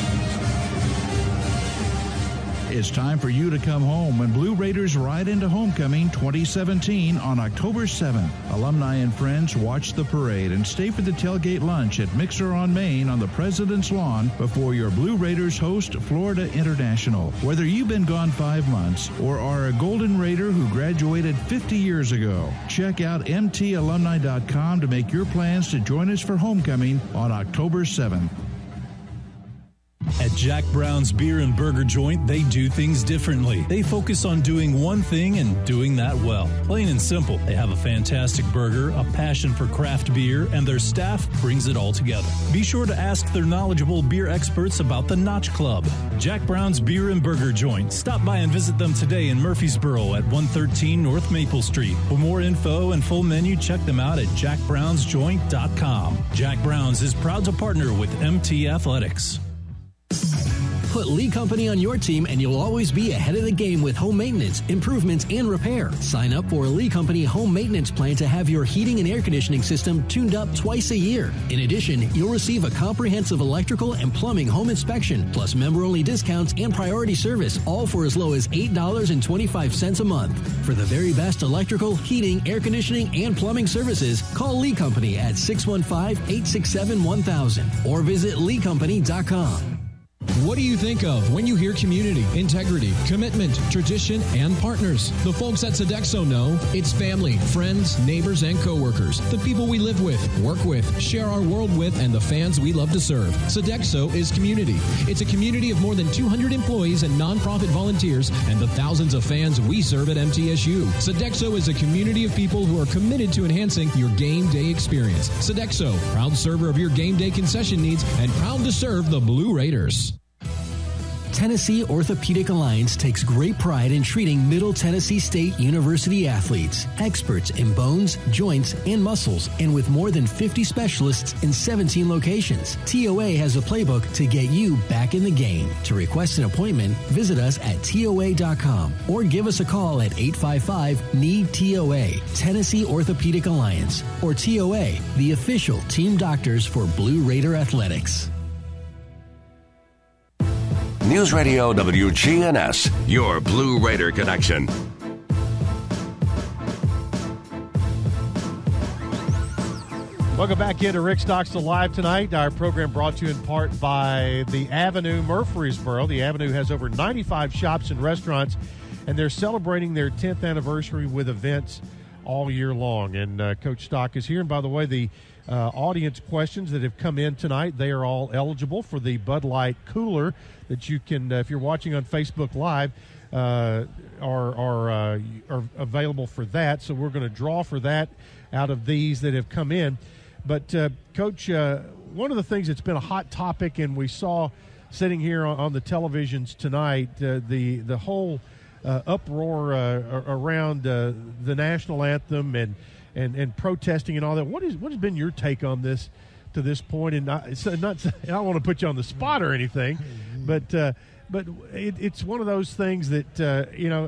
It's time for you to come home when Blue Raiders ride into Homecoming twenty seventeen on October seventh. Alumni and friends watch the parade and stay for the tailgate lunch at Mixer on Main on the President's Lawn before your Blue Raiders host Florida International. Whether you've been gone five months or are a Golden Raider who graduated fifty years ago, check out m t alumni dot com to make your plans to join us for Homecoming on October seventh. At Jack Brown's Beer and Burger Joint, they do things differently. They focus on doing one thing and doing that well. Plain and simple. They have a fantastic burger, a passion for craft beer, and their staff brings it all together. Be sure to ask their knowledgeable beer experts about the Notch Club. Jack Brown's Beer and Burger Joint. Stop by and visit them today in Murfreesboro at one thirteen North Maple Street. For more info and full menu, check them out at jack browns joint dot com. Jack Brown's is proud to partner with M T Athletics. Put Lee Company on your team and you'll always be ahead of the game with home maintenance, improvements, and repair. Sign up for a Lee Company home maintenance plan to have your heating and air conditioning system tuned up twice a year. In addition, you'll receive a comprehensive electrical and plumbing home inspection, plus member-only discounts and priority service, all for as low as eight dollars and twenty-five cents a month. For the very best electrical, heating, air conditioning, and plumbing services, call Lee Company at six one five, eight six seven, one thousand or visit lee company dot com. What do you think of when you hear community, integrity, commitment, tradition, and partners? The folks at Sodexo know it's family, friends, neighbors, and coworkers. The people we live with, work with, share our world with, and the fans we love to serve. Sodexo is community. It's a community of more than two hundred employees and nonprofit volunteers and the thousands of fans we serve at M T S U. Sodexo is a community of people who are committed to enhancing your game day experience. Sodexo, proud server of your game day concession needs and proud to serve the Blue Raiders. Tennessee Orthopedic Alliance takes great pride in treating Middle Tennessee State University athletes, experts in bones, joints, and muscles, and with more than fifty specialists in seventeen locations. T O A has a playbook to get you back in the game. To request an appointment, visit us at T O A dot com or give us a call at eight five five, N E E D, T O A, Tennessee Orthopedic Alliance, or T O A, the official team doctors for Blue Raider Athletics. News Radio W G N S, your Blue Raider connection. Welcome back into Rick Stockstill Live tonight. Our program brought to you in part by The Avenue Murfreesboro. The Avenue has over ninety-five shops and restaurants, and they're celebrating their tenth anniversary with events all year long. And uh, Coach Stock is here. And by the way, the uh, audience questions that have come in tonight. They are all eligible for the Bud Light cooler that you can, uh, if you're watching on Facebook Live, uh, are are uh, are available for that. So we're going to draw for that out of these that have come in. But uh, Coach, uh, one of the things that's been a hot topic, and we saw sitting here on, on the televisions tonight, uh, the the whole uh, uproar uh, around uh, the national anthem and, and and protesting and all that. What is what has been your take on this to this point? And not, it's not I don't want to put you on the spot or anything, but uh, but it, it's one of those things that uh, you know.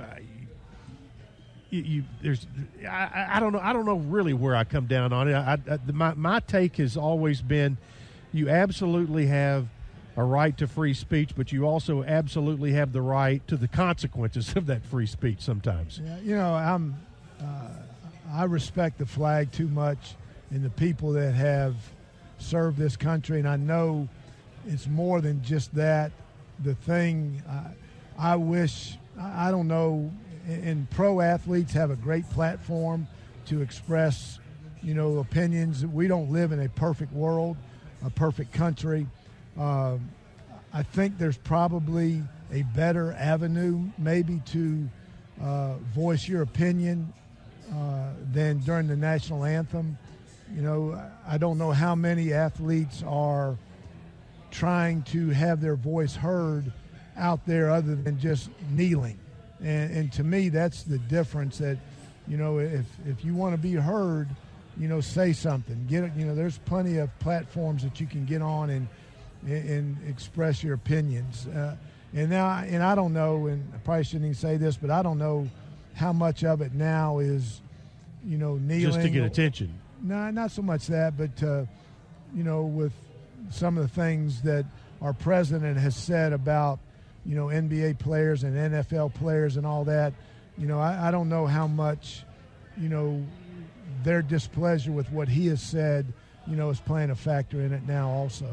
You, you there's I, I don't know I don't know really where I come down on it. I, I, my my take has always been, you absolutely have a right to free speech, but you also absolutely have the right to the consequences of that free speech sometimes. Yeah, you know, I'm uh, I respect the flag too much and the people that have served this country, and I know it's more than just that. The thing I, I wish I, I don't know. And pro athletes have a great platform to express, you know, opinions. We don't live in a perfect world, a perfect country. Uh, I think there's probably a better avenue maybe to uh, voice your opinion uh, than during the national anthem. You know, I don't know how many athletes are trying to have their voice heard out there other than just kneeling. And, and to me, that's the difference. That, you know, if if you want to be heard, you know, say something. Get it. You know, there's plenty of platforms that you can get on and and express your opinions. Uh, and now, and I don't know, and I probably shouldn't even say this, but I don't know how much of it now is, you know, kneeling just to get attention. No, not so much that, but uh, you know, with some of the things that our president has said about, you know, N B A players and N F L players and all that, you know, I, I don't know how much, you know, their displeasure with what he has said, you know, is playing a factor in it now also.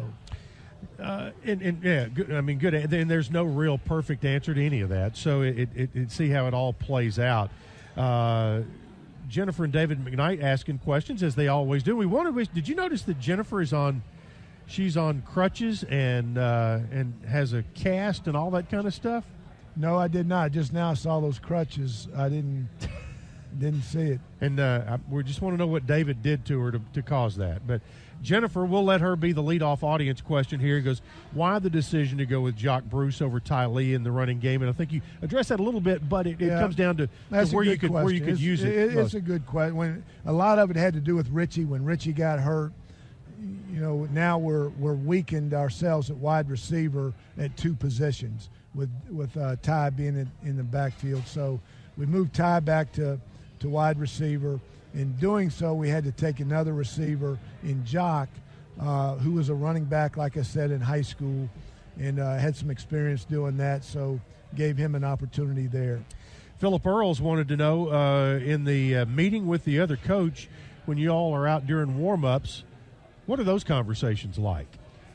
Uh, and, and yeah, good, I mean, good. And there's no real perfect answer to any of that. So it, it, it see how it all plays out. Uh, Jennifer and David McKnight asking questions as they always do. We wanted. Did you notice that Jennifer is on? She's on crutches and uh, and has a cast and all that kind of stuff? No, I did not. Just now I saw those crutches. I didn't didn't see it. And uh, I, we just want to know what David did to her to, to cause that. But Jennifer, we'll let her be the leadoff audience question here. He goes, why the decision to go with Jock Bruce over Ty Lee in the running game? And I think you addressed that a little bit, but it, yeah, it comes down to, to where, you could, where you could it's, use it. it it's a good question. When a lot of it had to do with Richie. When Richie got hurt, you know, now we're we're weakened ourselves at wide receiver at two positions with with uh, Ty being in, in the backfield. So we moved Ty back to, to wide receiver. In doing so, we had to take another receiver in Jock, uh, who was a running back, like I said, in high school, and uh, had some experience doing that. So gave him an opportunity there. Philip Earls wanted to know uh, in the uh, meeting with the other coach, when you all are out during warm-ups, what are those conversations like?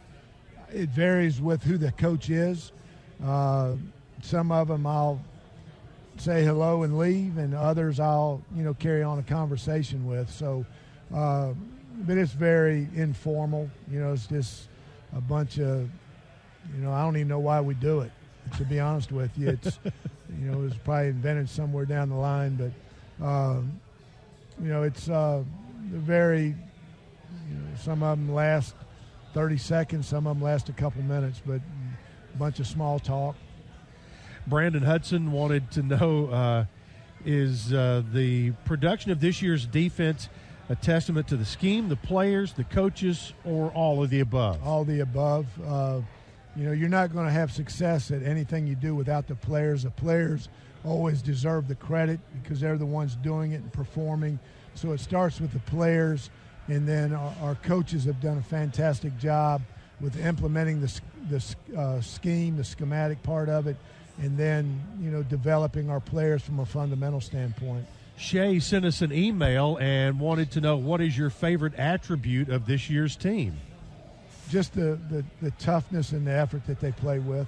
It varies with who the coach is. Uh, some of them I'll say hello and leave, and others I'll, you know, carry on a conversation with. So, uh, but it's very informal. You know, it's just a bunch of, you know, I don't even know why we do it, to be honest with you. It's, you know, it was probably invented somewhere down the line, but, um, you know, it's uh, very, you know, some of them last thirty seconds, some of them last a couple minutes, but a bunch of small talk. Brandon Hudson wanted to know, uh, is uh, the production of this year's defense a testament to the scheme, the players, the coaches, or all of the above? All the above. Uh, you know, you're not going to have success at anything you do without the players. The players always deserve the credit because they're the ones doing it and performing. So it starts with the players. And then our, our coaches have done a fantastic job with implementing the, the uh, scheme, the schematic part of it, and then, you know, developing our players from a fundamental standpoint. Shay sent us an email and wanted to know, what is your favorite attribute of this year's team? Just the, the, the toughness and the effort that they play with.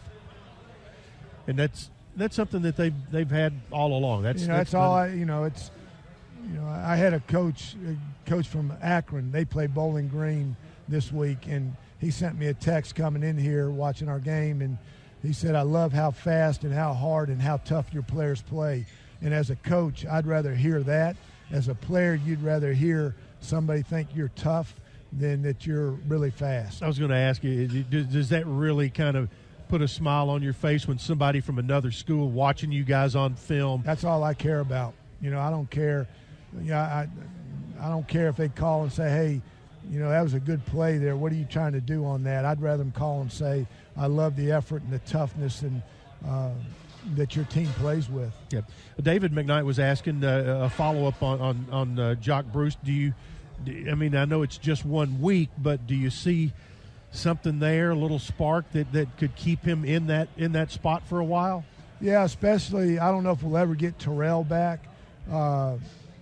And that's that's something that they've, they've had all along. That's, you know, that's, that's all I, you know, it's, you know, I had a coach, a coach from Akron. They play Bowling Green this week, and he sent me a text coming in here watching our game, and he said, I love how fast and how hard and how tough your players play. And as a coach, I'd rather hear that. As a player, you'd rather hear somebody think you're tough than that you're really fast. I was going to ask you, does that really kind of put a smile on your face when somebody from another school watching you guys on film? That's all I care about. You know, I don't care. You know, I, I don't care if they call and say, hey, you know, that was a good play there. What are you trying to do on that? I'd rather them call and say, I love the effort and the toughness and uh, that your team plays with. Yeah. David McKnight was asking uh, a follow-up on, on, on uh, Jock Bruce. Do you, do, I mean, I know it's just one week, but do you see something there, a little spark that, that could keep him in that in that spot for a while? Yeah, especially, I don't know if we'll ever get Terrell back. Uh,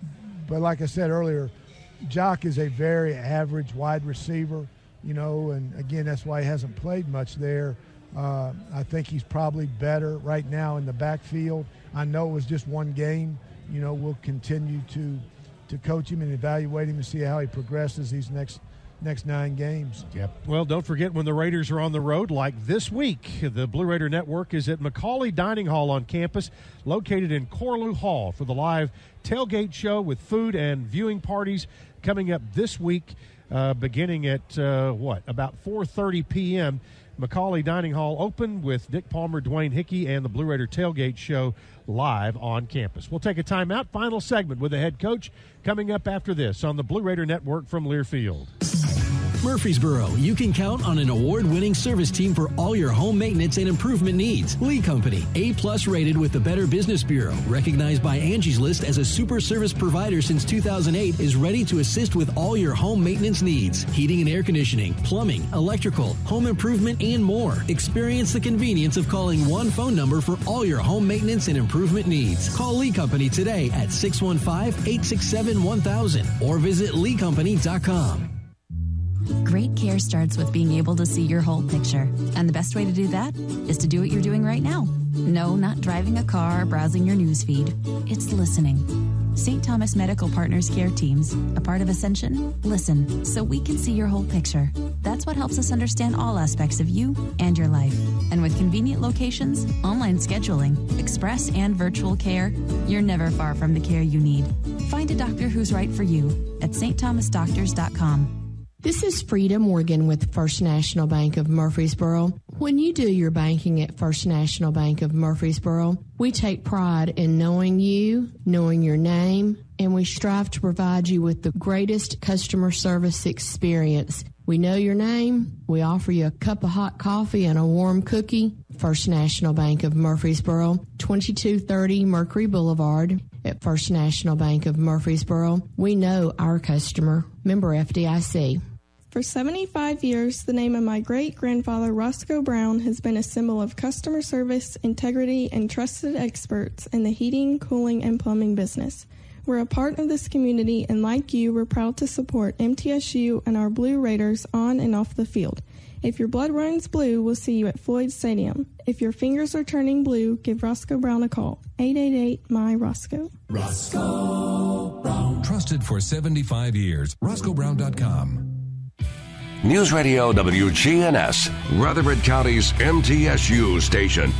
but like I said earlier, Jock is a very average wide receiver, you know, and again, that's why he hasn't played much there. Uh, I think he's probably better right now in the backfield. I know it was just one game. You know, we'll continue to to coach him and evaluate him and see how he progresses these next next nine games. Yep. Well, don't forget when the Raiders are on the road, like this week, the Blue Raider Network is at McCauley Dining Hall on campus, located in Corlew Hall, for the live tailgate show with food and viewing parties coming up this week, uh, beginning at, uh, what, about four thirty p.m., McCauley Dining Hall open with Dick Palmer, Dwayne Hickey, and the Blue Raider Tailgate Show live on campus. We'll take a timeout. Final segment with the head coach coming up after this on the Blue Raider Network from Learfield. Murfreesboro, you can count on an award-winning service team for all your home maintenance and improvement needs. Lee Company, A-plus rated with the Better Business Bureau, recognized by Angie's List as a super service provider since two thousand eight, is ready to assist with all your home maintenance needs. Heating and air conditioning, plumbing, electrical, home improvement, and more. Experience the convenience of calling one phone number for all your home maintenance and improvement needs. Call Lee Company today at six one five, eight six seven, one thousand or visit lee company dot com. Great care starts with being able to see your whole picture. And the best way to do that is to do what you're doing right now. No, not driving a car or browsing your newsfeed. It's listening. Saint Thomas Medical Partners care teams, a part of Ascension, listen so we can see your whole picture. That's what helps us understand all aspects of you and your life. And with convenient locations, online scheduling, express and virtual care, you're never far from the care you need. Find a doctor who's right for you at s t thomas doctors dot com. This is Frida Morgan with First National Bank of Murfreesboro. When you do your banking at First National Bank of Murfreesboro, we take pride in knowing you, knowing your name, and we strive to provide you with the greatest customer service experience. We know your name. We offer you a cup of hot coffee and a warm cookie. First National Bank of Murfreesboro, twenty-two thirty Mercury Boulevard. At First National Bank of Murfreesboro, we know our customer. Member F D I C. For seventy-five years, the name of my great-grandfather Roscoe Brown has been a symbol of customer service, integrity, and trusted experts in the heating, cooling, and plumbing business. We're a part of this community, and like you, we're proud to support M T S U and our Blue Raiders on and off the field. If your blood runs blue, we'll see you at Floyd Stadium. If your fingers are turning blue, give Roscoe Brown a call. eight eight eight, M Y, Roscoe. Roscoe Brown. Trusted for seventy-five years. Roscoe Brown dot com. News Radio W G N S, Rutherford County's M T S U station.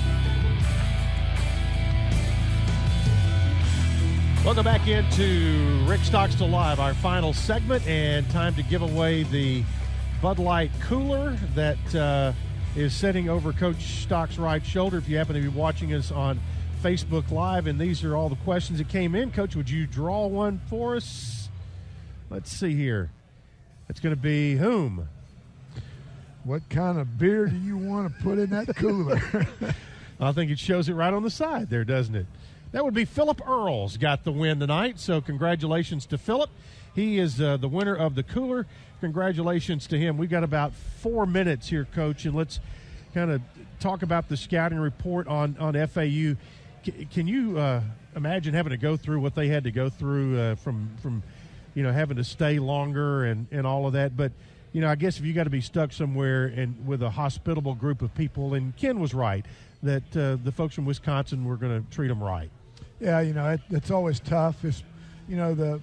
Welcome back into Rick Stockstill Live, our final segment, and time to give away the Bud Light cooler that uh, is sitting over Coach Stock's right shoulder. If you happen to be watching us on Facebook Live, and these are all the questions that came in. Coach, would you draw one for us? Let's see here. It's going to be whom? What kind of beer do you want to put in that cooler? I think it shows it right on the side there, doesn't it? That would be Philip Earls got the win tonight, so congratulations to Philip. He is uh, the winner of the cooler. Congratulations to him. We've got about four minutes here, Coach, and let's kind of talk about the scouting report on, on F A U. C- can you uh, imagine having to go through what they had to go through uh, from from – you know, having to stay longer and, and all of that. But, you know, I guess if you got to be stuck somewhere and with a hospitable group of people, and Ken was right, that uh, the folks from Wisconsin were going to treat them right. Yeah, you know, it, it's always tough, it's, you know, the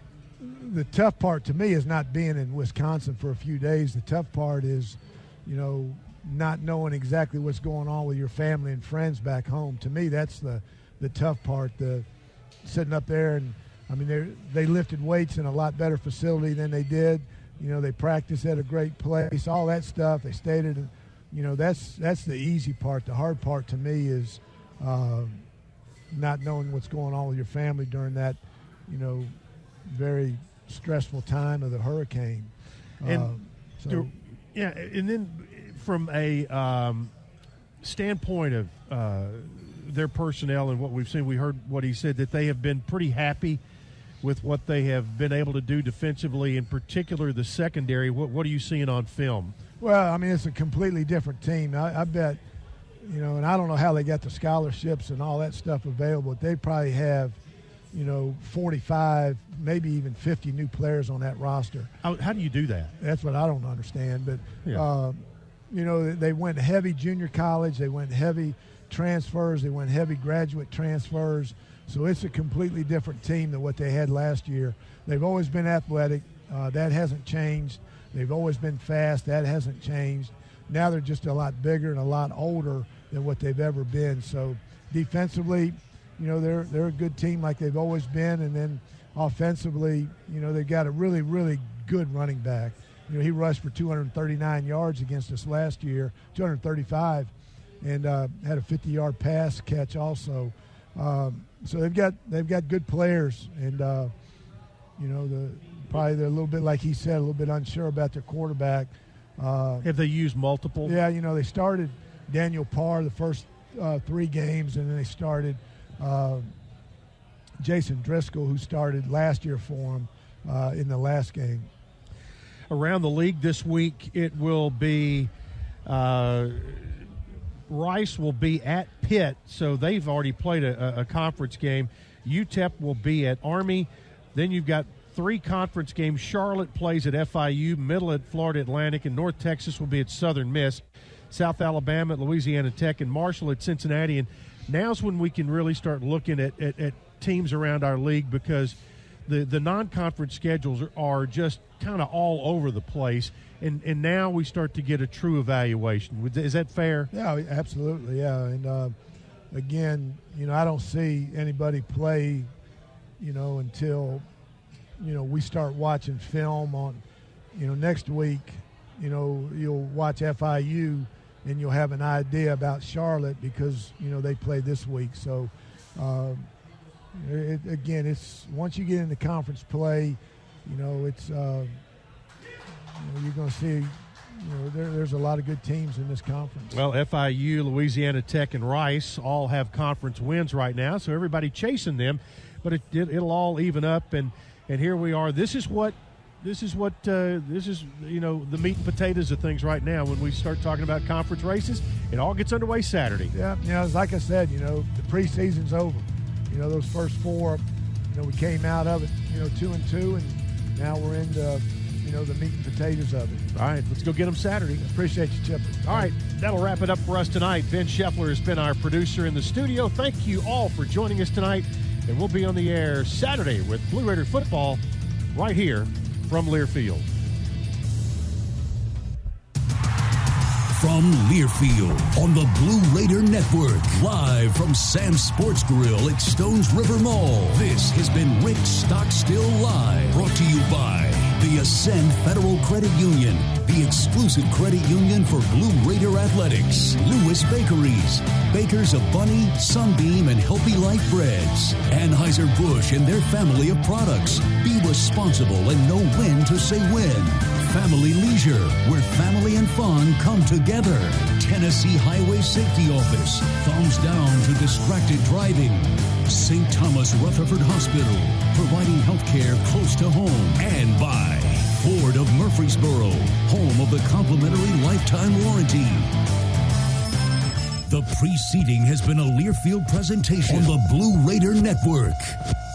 the tough part to me is not being in Wisconsin for a few days. The tough part is, you know, not knowing exactly what's going on with your family and friends back home. To me, that's the, the tough part, the sitting up there. And, I mean, they they lifted weights in a lot better facility than they did. You know, they practiced at a great place, all that stuff. They stayed at, you know, that's that's the easy part. The hard part to me is uh, not knowing what's going on with your family during that, you know, very stressful time of the hurricane. And uh, so, there, yeah, and then from a um, standpoint of uh, their personnel and what we've seen, we heard what he said, that they have been pretty happy with what they have been able to do defensively, in particular the secondary. What, what are you seeing on film? Well, I mean, it's a completely different team. I, I bet, you know, and I don't know how they got the scholarships and all that stuff available. They probably have, you know, forty-five, maybe even fifty new players on that roster. How, how do you do that? That's what I don't understand. But, yeah. uh, you know, they went heavy junior college. They went heavy transfers. They went heavy graduate transfers. So it's a completely different team than what they had last year. They've always been athletic. Uh, that hasn't changed. They've always been fast. That hasn't changed. Now they're just a lot bigger and a lot older than what they've ever been. So defensively, you know, they're they're a good team like they've always been. And then offensively, you know, they've got a really, really good running back. You know, he rushed for two hundred thirty-nine yards against us last year, two hundred thirty-five, and uh, had a fifty-yard pass catch also. Um, so they've got they've got good players, and uh, you know, the probably they're a little bit, like he said, a little bit unsure about their quarterback. Uh, Have they used multiple? Yeah, you know, they started Daniel Parr the first uh, three games, and then they started uh, Jason Driscoll, who started last year for him uh, in the last game. Around the league this week, it will be uh, Rice will be at Pitt, so they've already played a, a conference game. U T E P will be at Army. Then you've got three conference games. Charlotte plays at F I U, Middle at Florida Atlantic, and North Texas will be at Southern Miss. South Alabama at Louisiana Tech, and Marshall at Cincinnati. And now's when we can really start looking at, at, at teams around our league, because the, the non-conference schedules are, are just kind of all over the place. And, and now we start to get a true evaluation. Is that fair? Yeah, absolutely, yeah. And, uh, again, you know, I don't see anybody play, you know, until, you know, we start watching film on, you know, next week. You know, you'll watch F I U and you'll have an idea about Charlotte because, you know, they play this week. So, um, it, again, it's once you get into conference play, you know, it's uh, you know, you're going to see, you know, there, there's a lot of good teams in this conference. Well, F I U, Louisiana Tech, and Rice all have conference wins right now, so everybody chasing them. But it, it, it'll all even up, and, and here we are. This is what this is what uh, this is. You know, the meat and potatoes of things right now. When we start talking about conference races, it all gets underway Saturday. Yeah, you know, like I said, you know, the preseason's over. You know, those first four, you know, we came out of it, you know, two and two, and now we're into, you know, the meat and potatoes of it. All right, let's go get them Saturday. Appreciate you, Chipper. All right, that'll wrap it up for us tonight. Ben Scheffler has been our producer in the studio. Thank you all for joining us tonight, and we'll be on the air Saturday with Blue Raider football right here from Learfield. From Learfield on the Blue Raider Network, live from Sam's Sports Grill at Stones River Mall. This has been Rick Stockstill Live, brought to you by the Ascend Federal Credit Union, the exclusive credit union for Blue Raider athletics. Lewis Bakeries, bakers of Bunny, Sunbeam, and Healthy Life breads. Anheuser-Busch and their family of products. Be responsible and know when to say when. Family Leisure, where family and fun come together. Tennessee Highway Safety Office, thumbs down to distracted driving. Saint Thomas Rutherford Hospital, providing health care close to home. And by Ford of Murfreesboro, home of the complimentary lifetime warranty. The preceding has been a Learfield presentation on the Blue Raider Network.